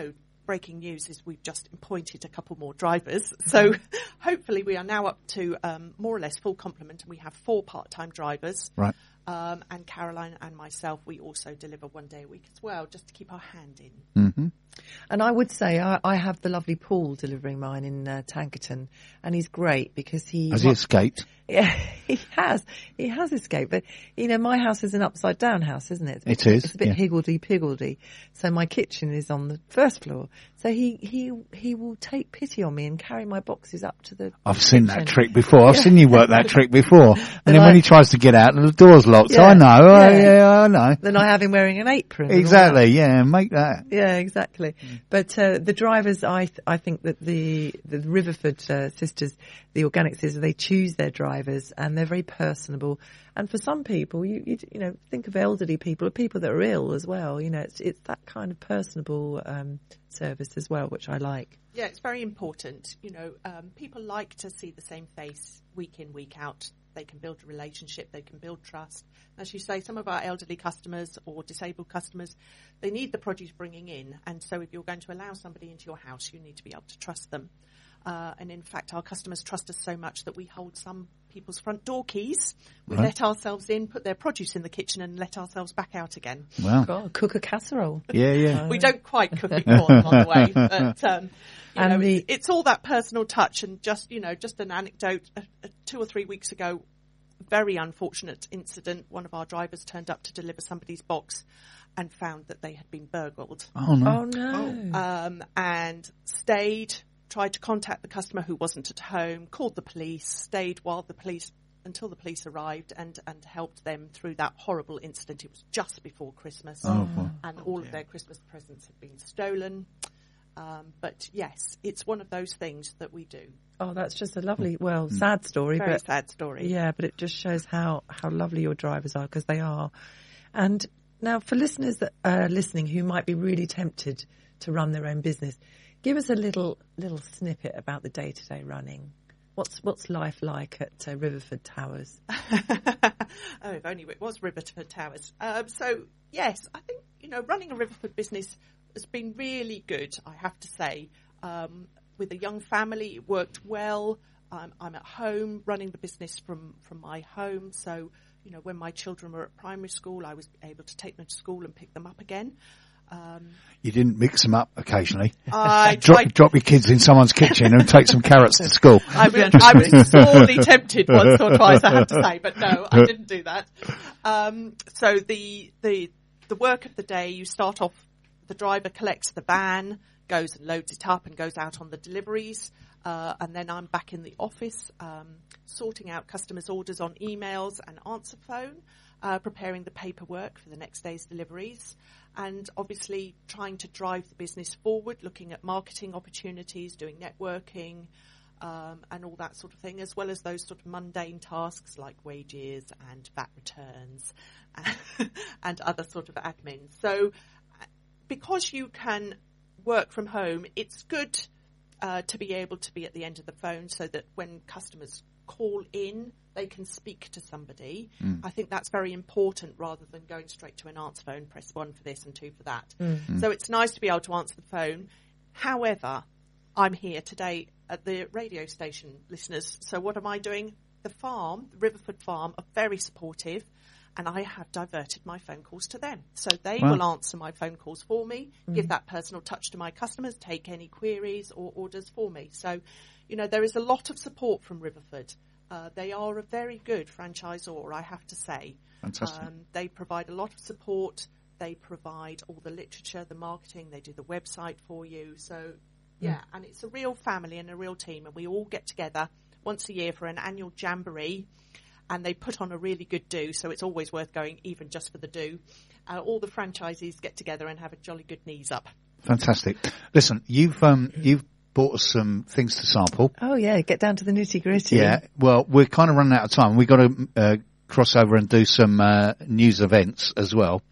breaking news is we've just appointed a couple more drivers. So hopefully we are now up to more or less full complement, and we have 4 part-time drivers. Right. And Caroline and myself, we also deliver 1 day a week as well, just to keep our hand in. Mm-hmm. And I would say I have the lovely Paul delivering mine in Tankerton, and he's great because Has he escaped? Yeah, he has. He has escaped. But, you know, my house is an upside-down house, isn't it? It is. It's a bit higgledy-piggledy. So my kitchen is on the first floor. So he will take pity on me and carry my boxes up to the I've seen that trick before. I've seen you work that trick before. And then when he tries to get out, the door's locked. Yeah, I know. yeah. I know. Then I have him wearing an apron. Exactly. Yeah, make that. Yeah, exactly. But the drivers, I think that the Riverford sisters, the organic sisters, they choose their drivers and they're very personable. And for some people, you know, think of elderly people or people that are ill as well. You know, it's that kind of personable service as well, which I like. Yeah, it's very important. You know, people like to see the same face week in, week out. They can build a relationship, they can build trust. As you say, some of our elderly customers or disabled customers, they need the produce bringing in. And so if you're going to allow somebody into your house, you need to be able to trust them. And in fact, our customers trust us so much that we hold some people's front door keys. We let ourselves in, put their produce in the kitchen and let ourselves back out again. Wow. God, cook a casserole. Yeah. We don't quite cook it for them on the way, but it's all that personal touch. And just an anecdote, 2 or 3 weeks ago, very unfortunate incident. One of our drivers turned up to deliver somebody's box and found that they had been burgled. Oh no. Oh no. And stayed, tried to contact the customer who wasn't at home, called the police, stayed until the police arrived and helped them through that horrible incident. It was just before Christmas, and all of their Christmas presents had been stolen. But yes, it's one of those things that we do. Oh, that's just a lovely, sad story. Very sad story. Yeah, but it just shows how lovely your drivers are, because they are. And now for listeners that are listening who might be really tempted to run their own business, give us a little snippet about the day-to-day running. What's life like at Riverford Towers? Oh, if only it was Riverford Towers. So yes, I think, running a Riverford business has been really good, I have to say. With a young family, it worked well. I'm at home running the business from my home. So, when my children were at primary school, I was able to take them to school and pick them up again. You didn't mix them up occasionally? I drop your kids in someone's kitchen and take some carrots to school. I was sorely tempted once or twice, I have to say, but no, I didn't do that. So the work of the day, you start off, the driver collects the van, goes and loads it up and goes out on the deliveries. And then I'm back in the office, sorting out customers' orders on emails and answer phone, preparing the paperwork for the next day's deliveries, and obviously trying to drive the business forward, looking at marketing opportunities, doing networking, and all that sort of thing, as well as those sort of mundane tasks like wages and VAT returns and other sort of admin. So because you can work from home, it's good to be able to be at the end of the phone so that when customers call in, they can speak to somebody. I think that's very important, rather than going straight to an answer phone, press 1 for this and 2 for that. So it's nice to be able to answer the phone. However, I'm here today at the radio station, listeners. So what am I doing? The farm, the Riverford farm, are very supportive, and I have diverted my phone calls to them. So they will answer my phone calls for me, give that personal touch to my customers, take any queries or orders for me. So, there is a lot of support from Riverford. They are a very good franchisor, I have to say. Fantastic. They provide a lot of support. They provide all the literature, the marketing. They do the website for you. So, and it's a real family and a real team. And we all get together once a year for an annual jamboree. And they put on a really good do, so it's always worth going, even just for the do. All the franchisees get together and have a jolly good knees up. Fantastic. Listen, you've bought us some things to sample. Oh yeah, get down to the nitty gritty. Yeah, well, we're kind of running out of time. We've got to cross over and do some news events as well.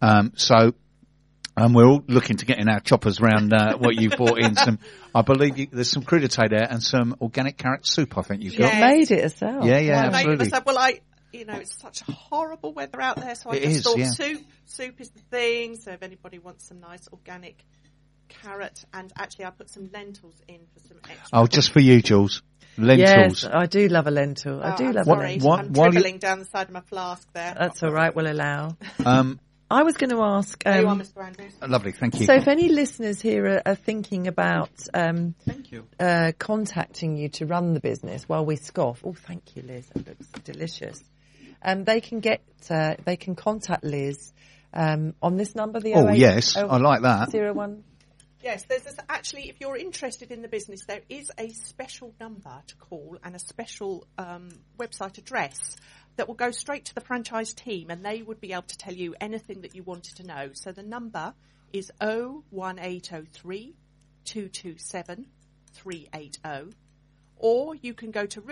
And we're all looking to get in our choppers around what you've brought in. I believe there's some crudité there and some organic carrot soup, I think you've got. You made it yourself. Yeah, I made it absolutely. myself. It's such horrible weather out there, so I just thought soup is the thing. So if anybody wants some nice organic carrot, and actually I put some lentils in for some extra. Oh, just for you, Jules. Lentils. Yes, I do love a lentil. I do love a sorry, lentil. I'm dribbling down the side of my flask there. That's all right, we'll allow. I was going to ask... there you are, Mr. Andrews. Lovely, thank you. So if any listeners here are thinking about Thank you. contacting you to run the business while we scoff... Oh, thank you, Liz. That looks delicious. They can contact Liz on this number, the 08... yes, I like that. 01... Yes, actually, if you're interested in the business, there is a special number to call and a special website address that will go straight to the franchise team, and they would be able to tell you anything that you wanted to know. So the number is 01803 227 380, or you can go to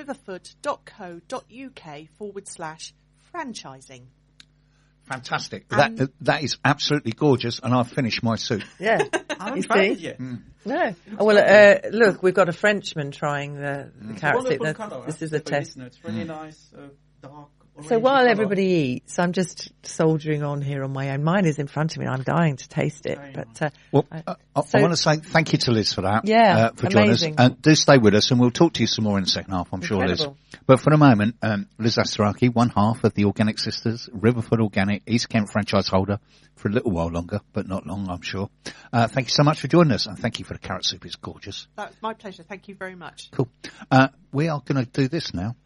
riverfoot.co.uk/franchising. Fantastic. That is absolutely gorgeous, and I've finished my soup. Yeah. I haven't tried it yet. No. Well, look, we've got a Frenchman trying the carrot stick. Wonderful colour, This is a test. It's really nice, dark. So while everybody eats, I'm just soldiering on here on my own. Mine is in front of me. I'm dying to taste it. But I want to say thank you to Liz for that. Yeah, for joining us. amazing. And do stay with us, and we'll talk to you some more in the second half, I'm sure, Liz. But for the moment, Liz Astaraki, one half of the Organic Sisters, Riverfoot Organic, East Kent franchise holder for a little while longer, but not long, I'm sure. Thank you so much for joining us, and thank you for the carrot soup. It's gorgeous. That's my pleasure. Thank you very much. Cool. We are going to do this now.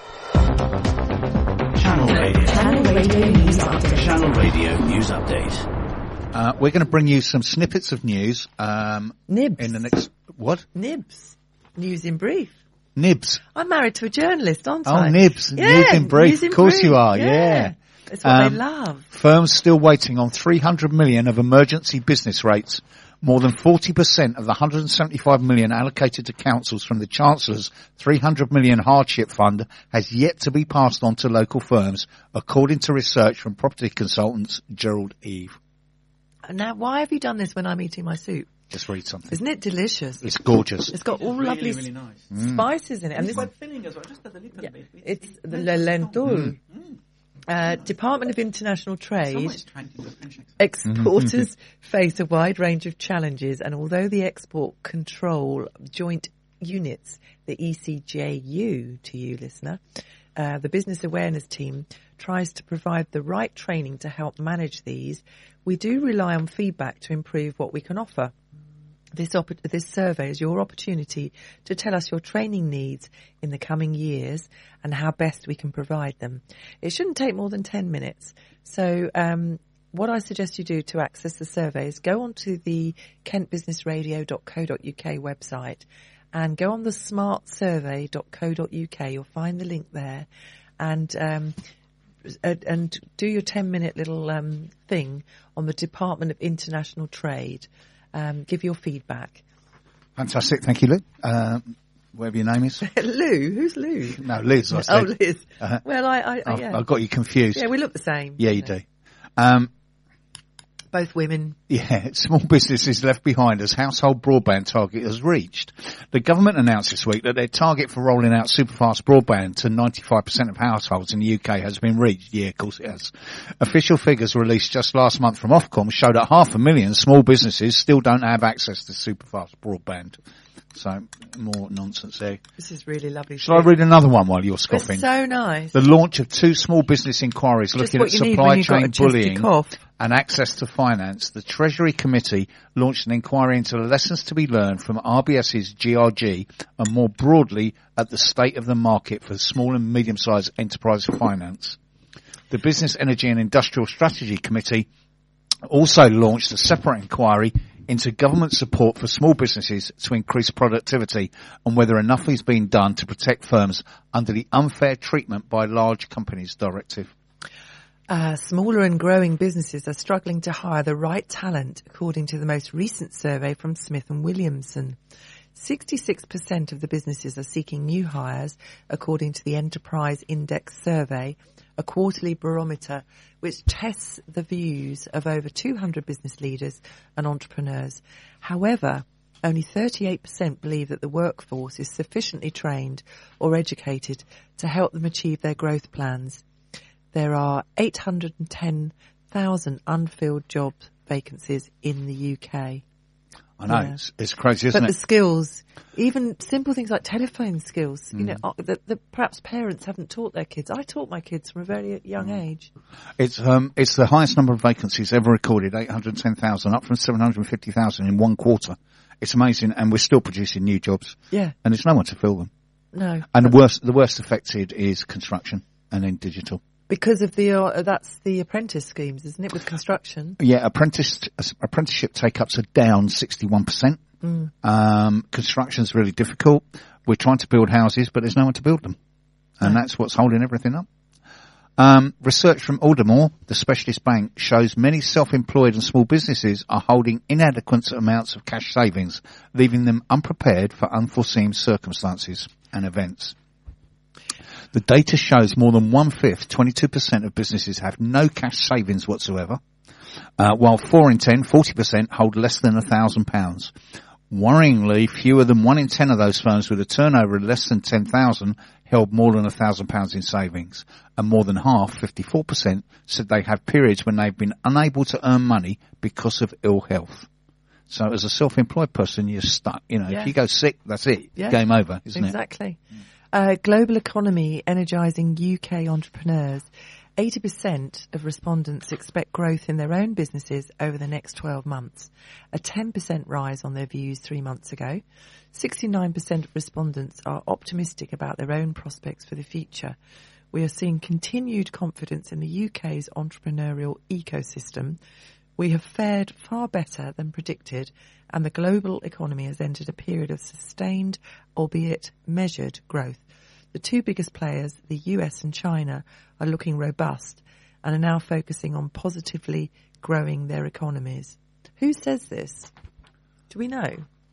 Channel Radio News Update. We're going to bring you some snippets of news. Nibs. In the next... What? Nibs. News in brief. Nibs. I'm married to a journalist, aren't Oh, I? Nibs. Yeah, News in brief. News in Of course brief. you are, yeah. It's what they love. Firms still waiting on 300 million of emergency business rates. More than 40% of the 175 million allocated to councils from the Chancellor's 300 million hardship fund has yet to be passed on to local firms, according to research from property consultants Gerald Eve. Now, why have you done this when I'm eating my soup? Just read something. Isn't it delicious? It's gorgeous. It's got all really, lovely really nice. spices in it. And this it's quite filling as well, just a little bit. It's the lentil. Department of International Trade exporters face a wide range of challenges, and although the Export Control Joint Units, the ECJU to you listener, the Business Awareness Team tries to provide the right training to help manage these, we do rely on feedback to improve what we can offer. This survey is your opportunity to tell us your training needs in the coming years and how best we can provide them. It shouldn't take more than 10 minutes. So what I suggest you do to access the survey is go onto the kentbusinessradio.co.uk website and go on the smartsurvey.co.uk. You'll find the link there, and do your 10-minute little thing on the Department of International Trade. Give your feedback. Fantastic. Thank you, Lou. Whatever your name is. Lou? Who's Lou? No, Liz, I said. Oh, Liz. Well, I got you confused. Yeah, we look the same. Yeah, you do. Both women. Yeah, small businesses left behind as household broadband target is reached. The government announced this week that their target for rolling out superfast broadband to 95% of households in the UK has been reached. Yeah, of course it has. Official figures released just last month from Ofcom show that 500,000 small businesses still don't have access to superfast broadband. So, more nonsense there. This is really lovely. Shall I read another one while you're scoffing? It's so nice. The launch of 2 small business inquiries looking at supply chain bullying and access to finance. The Treasury Committee launched an inquiry into the lessons to be learned from RBS's GRG and more broadly at the state of the market for small and medium-sized enterprise finance. The Business, Energy and Industrial Strategy Committee also launched a separate inquiry into government support for small businesses to increase productivity and whether enough is being done to protect firms under the Unfair Treatment by Large Companies Directive. Smaller and growing businesses are struggling to hire the right talent, according to the most recent survey from Smith & Williamson. 66% of the businesses are seeking new hires, according to the Enterprise Index survey, a quarterly barometer which tests the views of over 200 business leaders and entrepreneurs. However, only 38% believe that the workforce is sufficiently trained or educated to help them achieve their growth plans. There are 810,000 unfilled job vacancies in the UK. I know. It's crazy, isn't but it? the skills, even simple things like telephone skills, you know, that perhaps parents haven't taught their kids. I taught my kids from a very young age. It's the highest number of vacancies ever recorded, 810,000, up from 750,000 in one quarter. It's amazing, and we're still producing new jobs. Yeah. And there's no one to fill them. No. And the worst affected is construction and then digital. Because of that's the apprentice schemes, isn't it, with construction? Yeah, apprenticeship take-ups are down 61%. Construction's really difficult. We're trying to build houses, but there's no one to build them. And that's what's holding everything up. Research from Aldermore, the specialist bank, shows many self-employed and small businesses are holding inadequate amounts of cash savings, leaving them unprepared for unforeseen circumstances and events. The data shows more than 1/5, 22% of businesses have no cash savings whatsoever, while 4 in 10, 40%, hold less than £1,000. Worryingly, fewer than 1 in 10 of those firms with a turnover of less than 10,000 held more than £1,000 in savings, and more than half, 54%, said they have periods when they've been unable to earn money because of ill health. So as a self-employed person, you're stuck. You know, if you go sick, that's it. Yeah. Game over, isn't it? Exactly. Global economy energising UK entrepreneurs. 80% of respondents expect growth in their own businesses over the next 12 months, a 10% rise on their views 3 months ago. 69% of respondents are optimistic about their own prospects for the future. We are seeing continued confidence in the UK's entrepreneurial ecosystem. We have fared far better than predicted, and the global economy has entered a period of sustained, albeit measured, growth. The two biggest players, the US and China, are looking robust and are now focusing on positively growing their economies. Who says this? Do we know?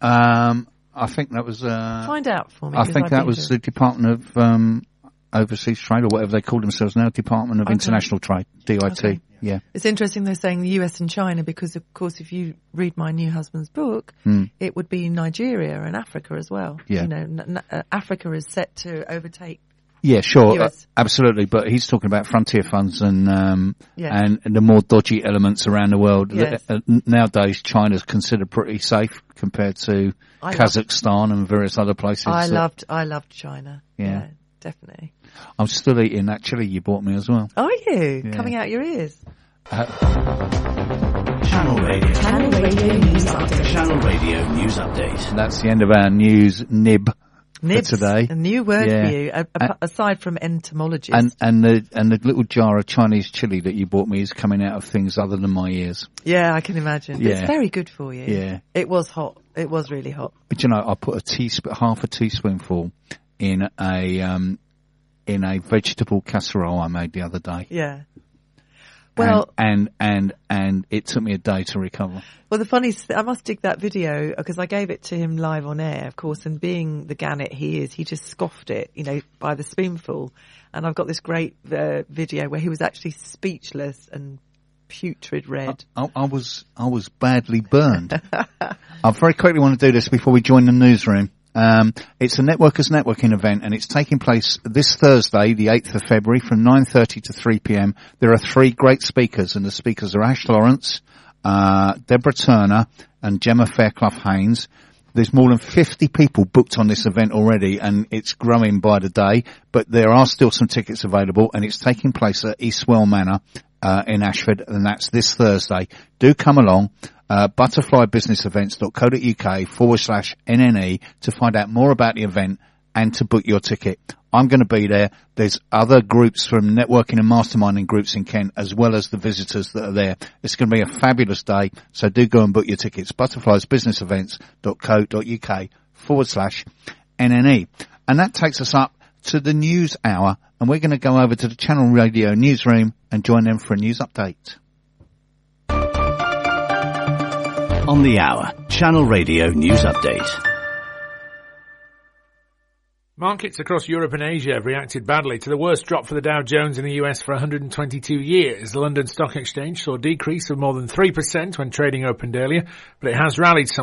I think that was... Find out for me. I think that was the Department of Overseas Trade, or whatever they call themselves now, Department of International Trade, DIT. Okay. Yeah. It's interesting they're saying the US and China because, of course, if you read my new husband's book, it would be Nigeria and Africa as well. Yeah. You know, Africa is set to overtake. Yeah, sure, absolutely. But he's talking about frontier funds and the more dodgy elements around the world. Yes. Nowadays, China's considered pretty safe compared to Kazakhstan and various other places. I loved China. Yeah, definitely. I'm still eating that chili you bought me as well. Are you? Yeah. Coming out your ears? Channel Radio News Update. Channel Radio News Update. That's the end of our news nib. Nibs, for today. A new word for you, aside from entomologist. And the little jar of Chinese chili that you bought me is coming out of things other than my ears. Yeah, I can imagine. Yeah. It's very good for you. Yeah. It was hot. It was really hot. But you know, I put half a teaspoonful in a vegetable casserole I made the other day. Yeah. Well, and it took me a day to recover. Well, the funny, I must dig that video because I gave it to him live on air, of course, and being the gannet he is, he just scoffed it, you know, by the spoonful. And I've got this great video where he was actually speechless and putrid red. I was badly burned. I very quickly want to do this before we join the newsroom. It's a Networkers Networking event, and it's taking place this Thursday, the 8th of February, from 9:30 to 3 p.m. There are 3 great speakers, and the speakers are Ash Lawrence, Deborah Turner, and Gemma Fairclough-Haynes. There's more than 50 people booked on this event already, and it's growing by the day, but there are still some tickets available, and it's taking place at Eastwell Manor in Ashford, and that's this Thursday. Do come along. butterflybusinessevents.co.uk/NNE to find out more about the event and to book your ticket. I'm going to be there. There's other groups from networking and masterminding groups in Kent, as well as the visitors that are there. It's going to be a fabulous day, so do go and book your tickets. butterfliesbusinessevents.co.uk/NNE. And that takes us up to the news hour, and we're going to go over to the Channel Radio newsroom and join them for a news update. On the hour, Channel Radio News Update. Markets across Europe and Asia have reacted badly to the worst drop for the Dow Jones in the US for 122 years. The London Stock Exchange saw a decrease of more than 3% when trading opened earlier, but it has rallied some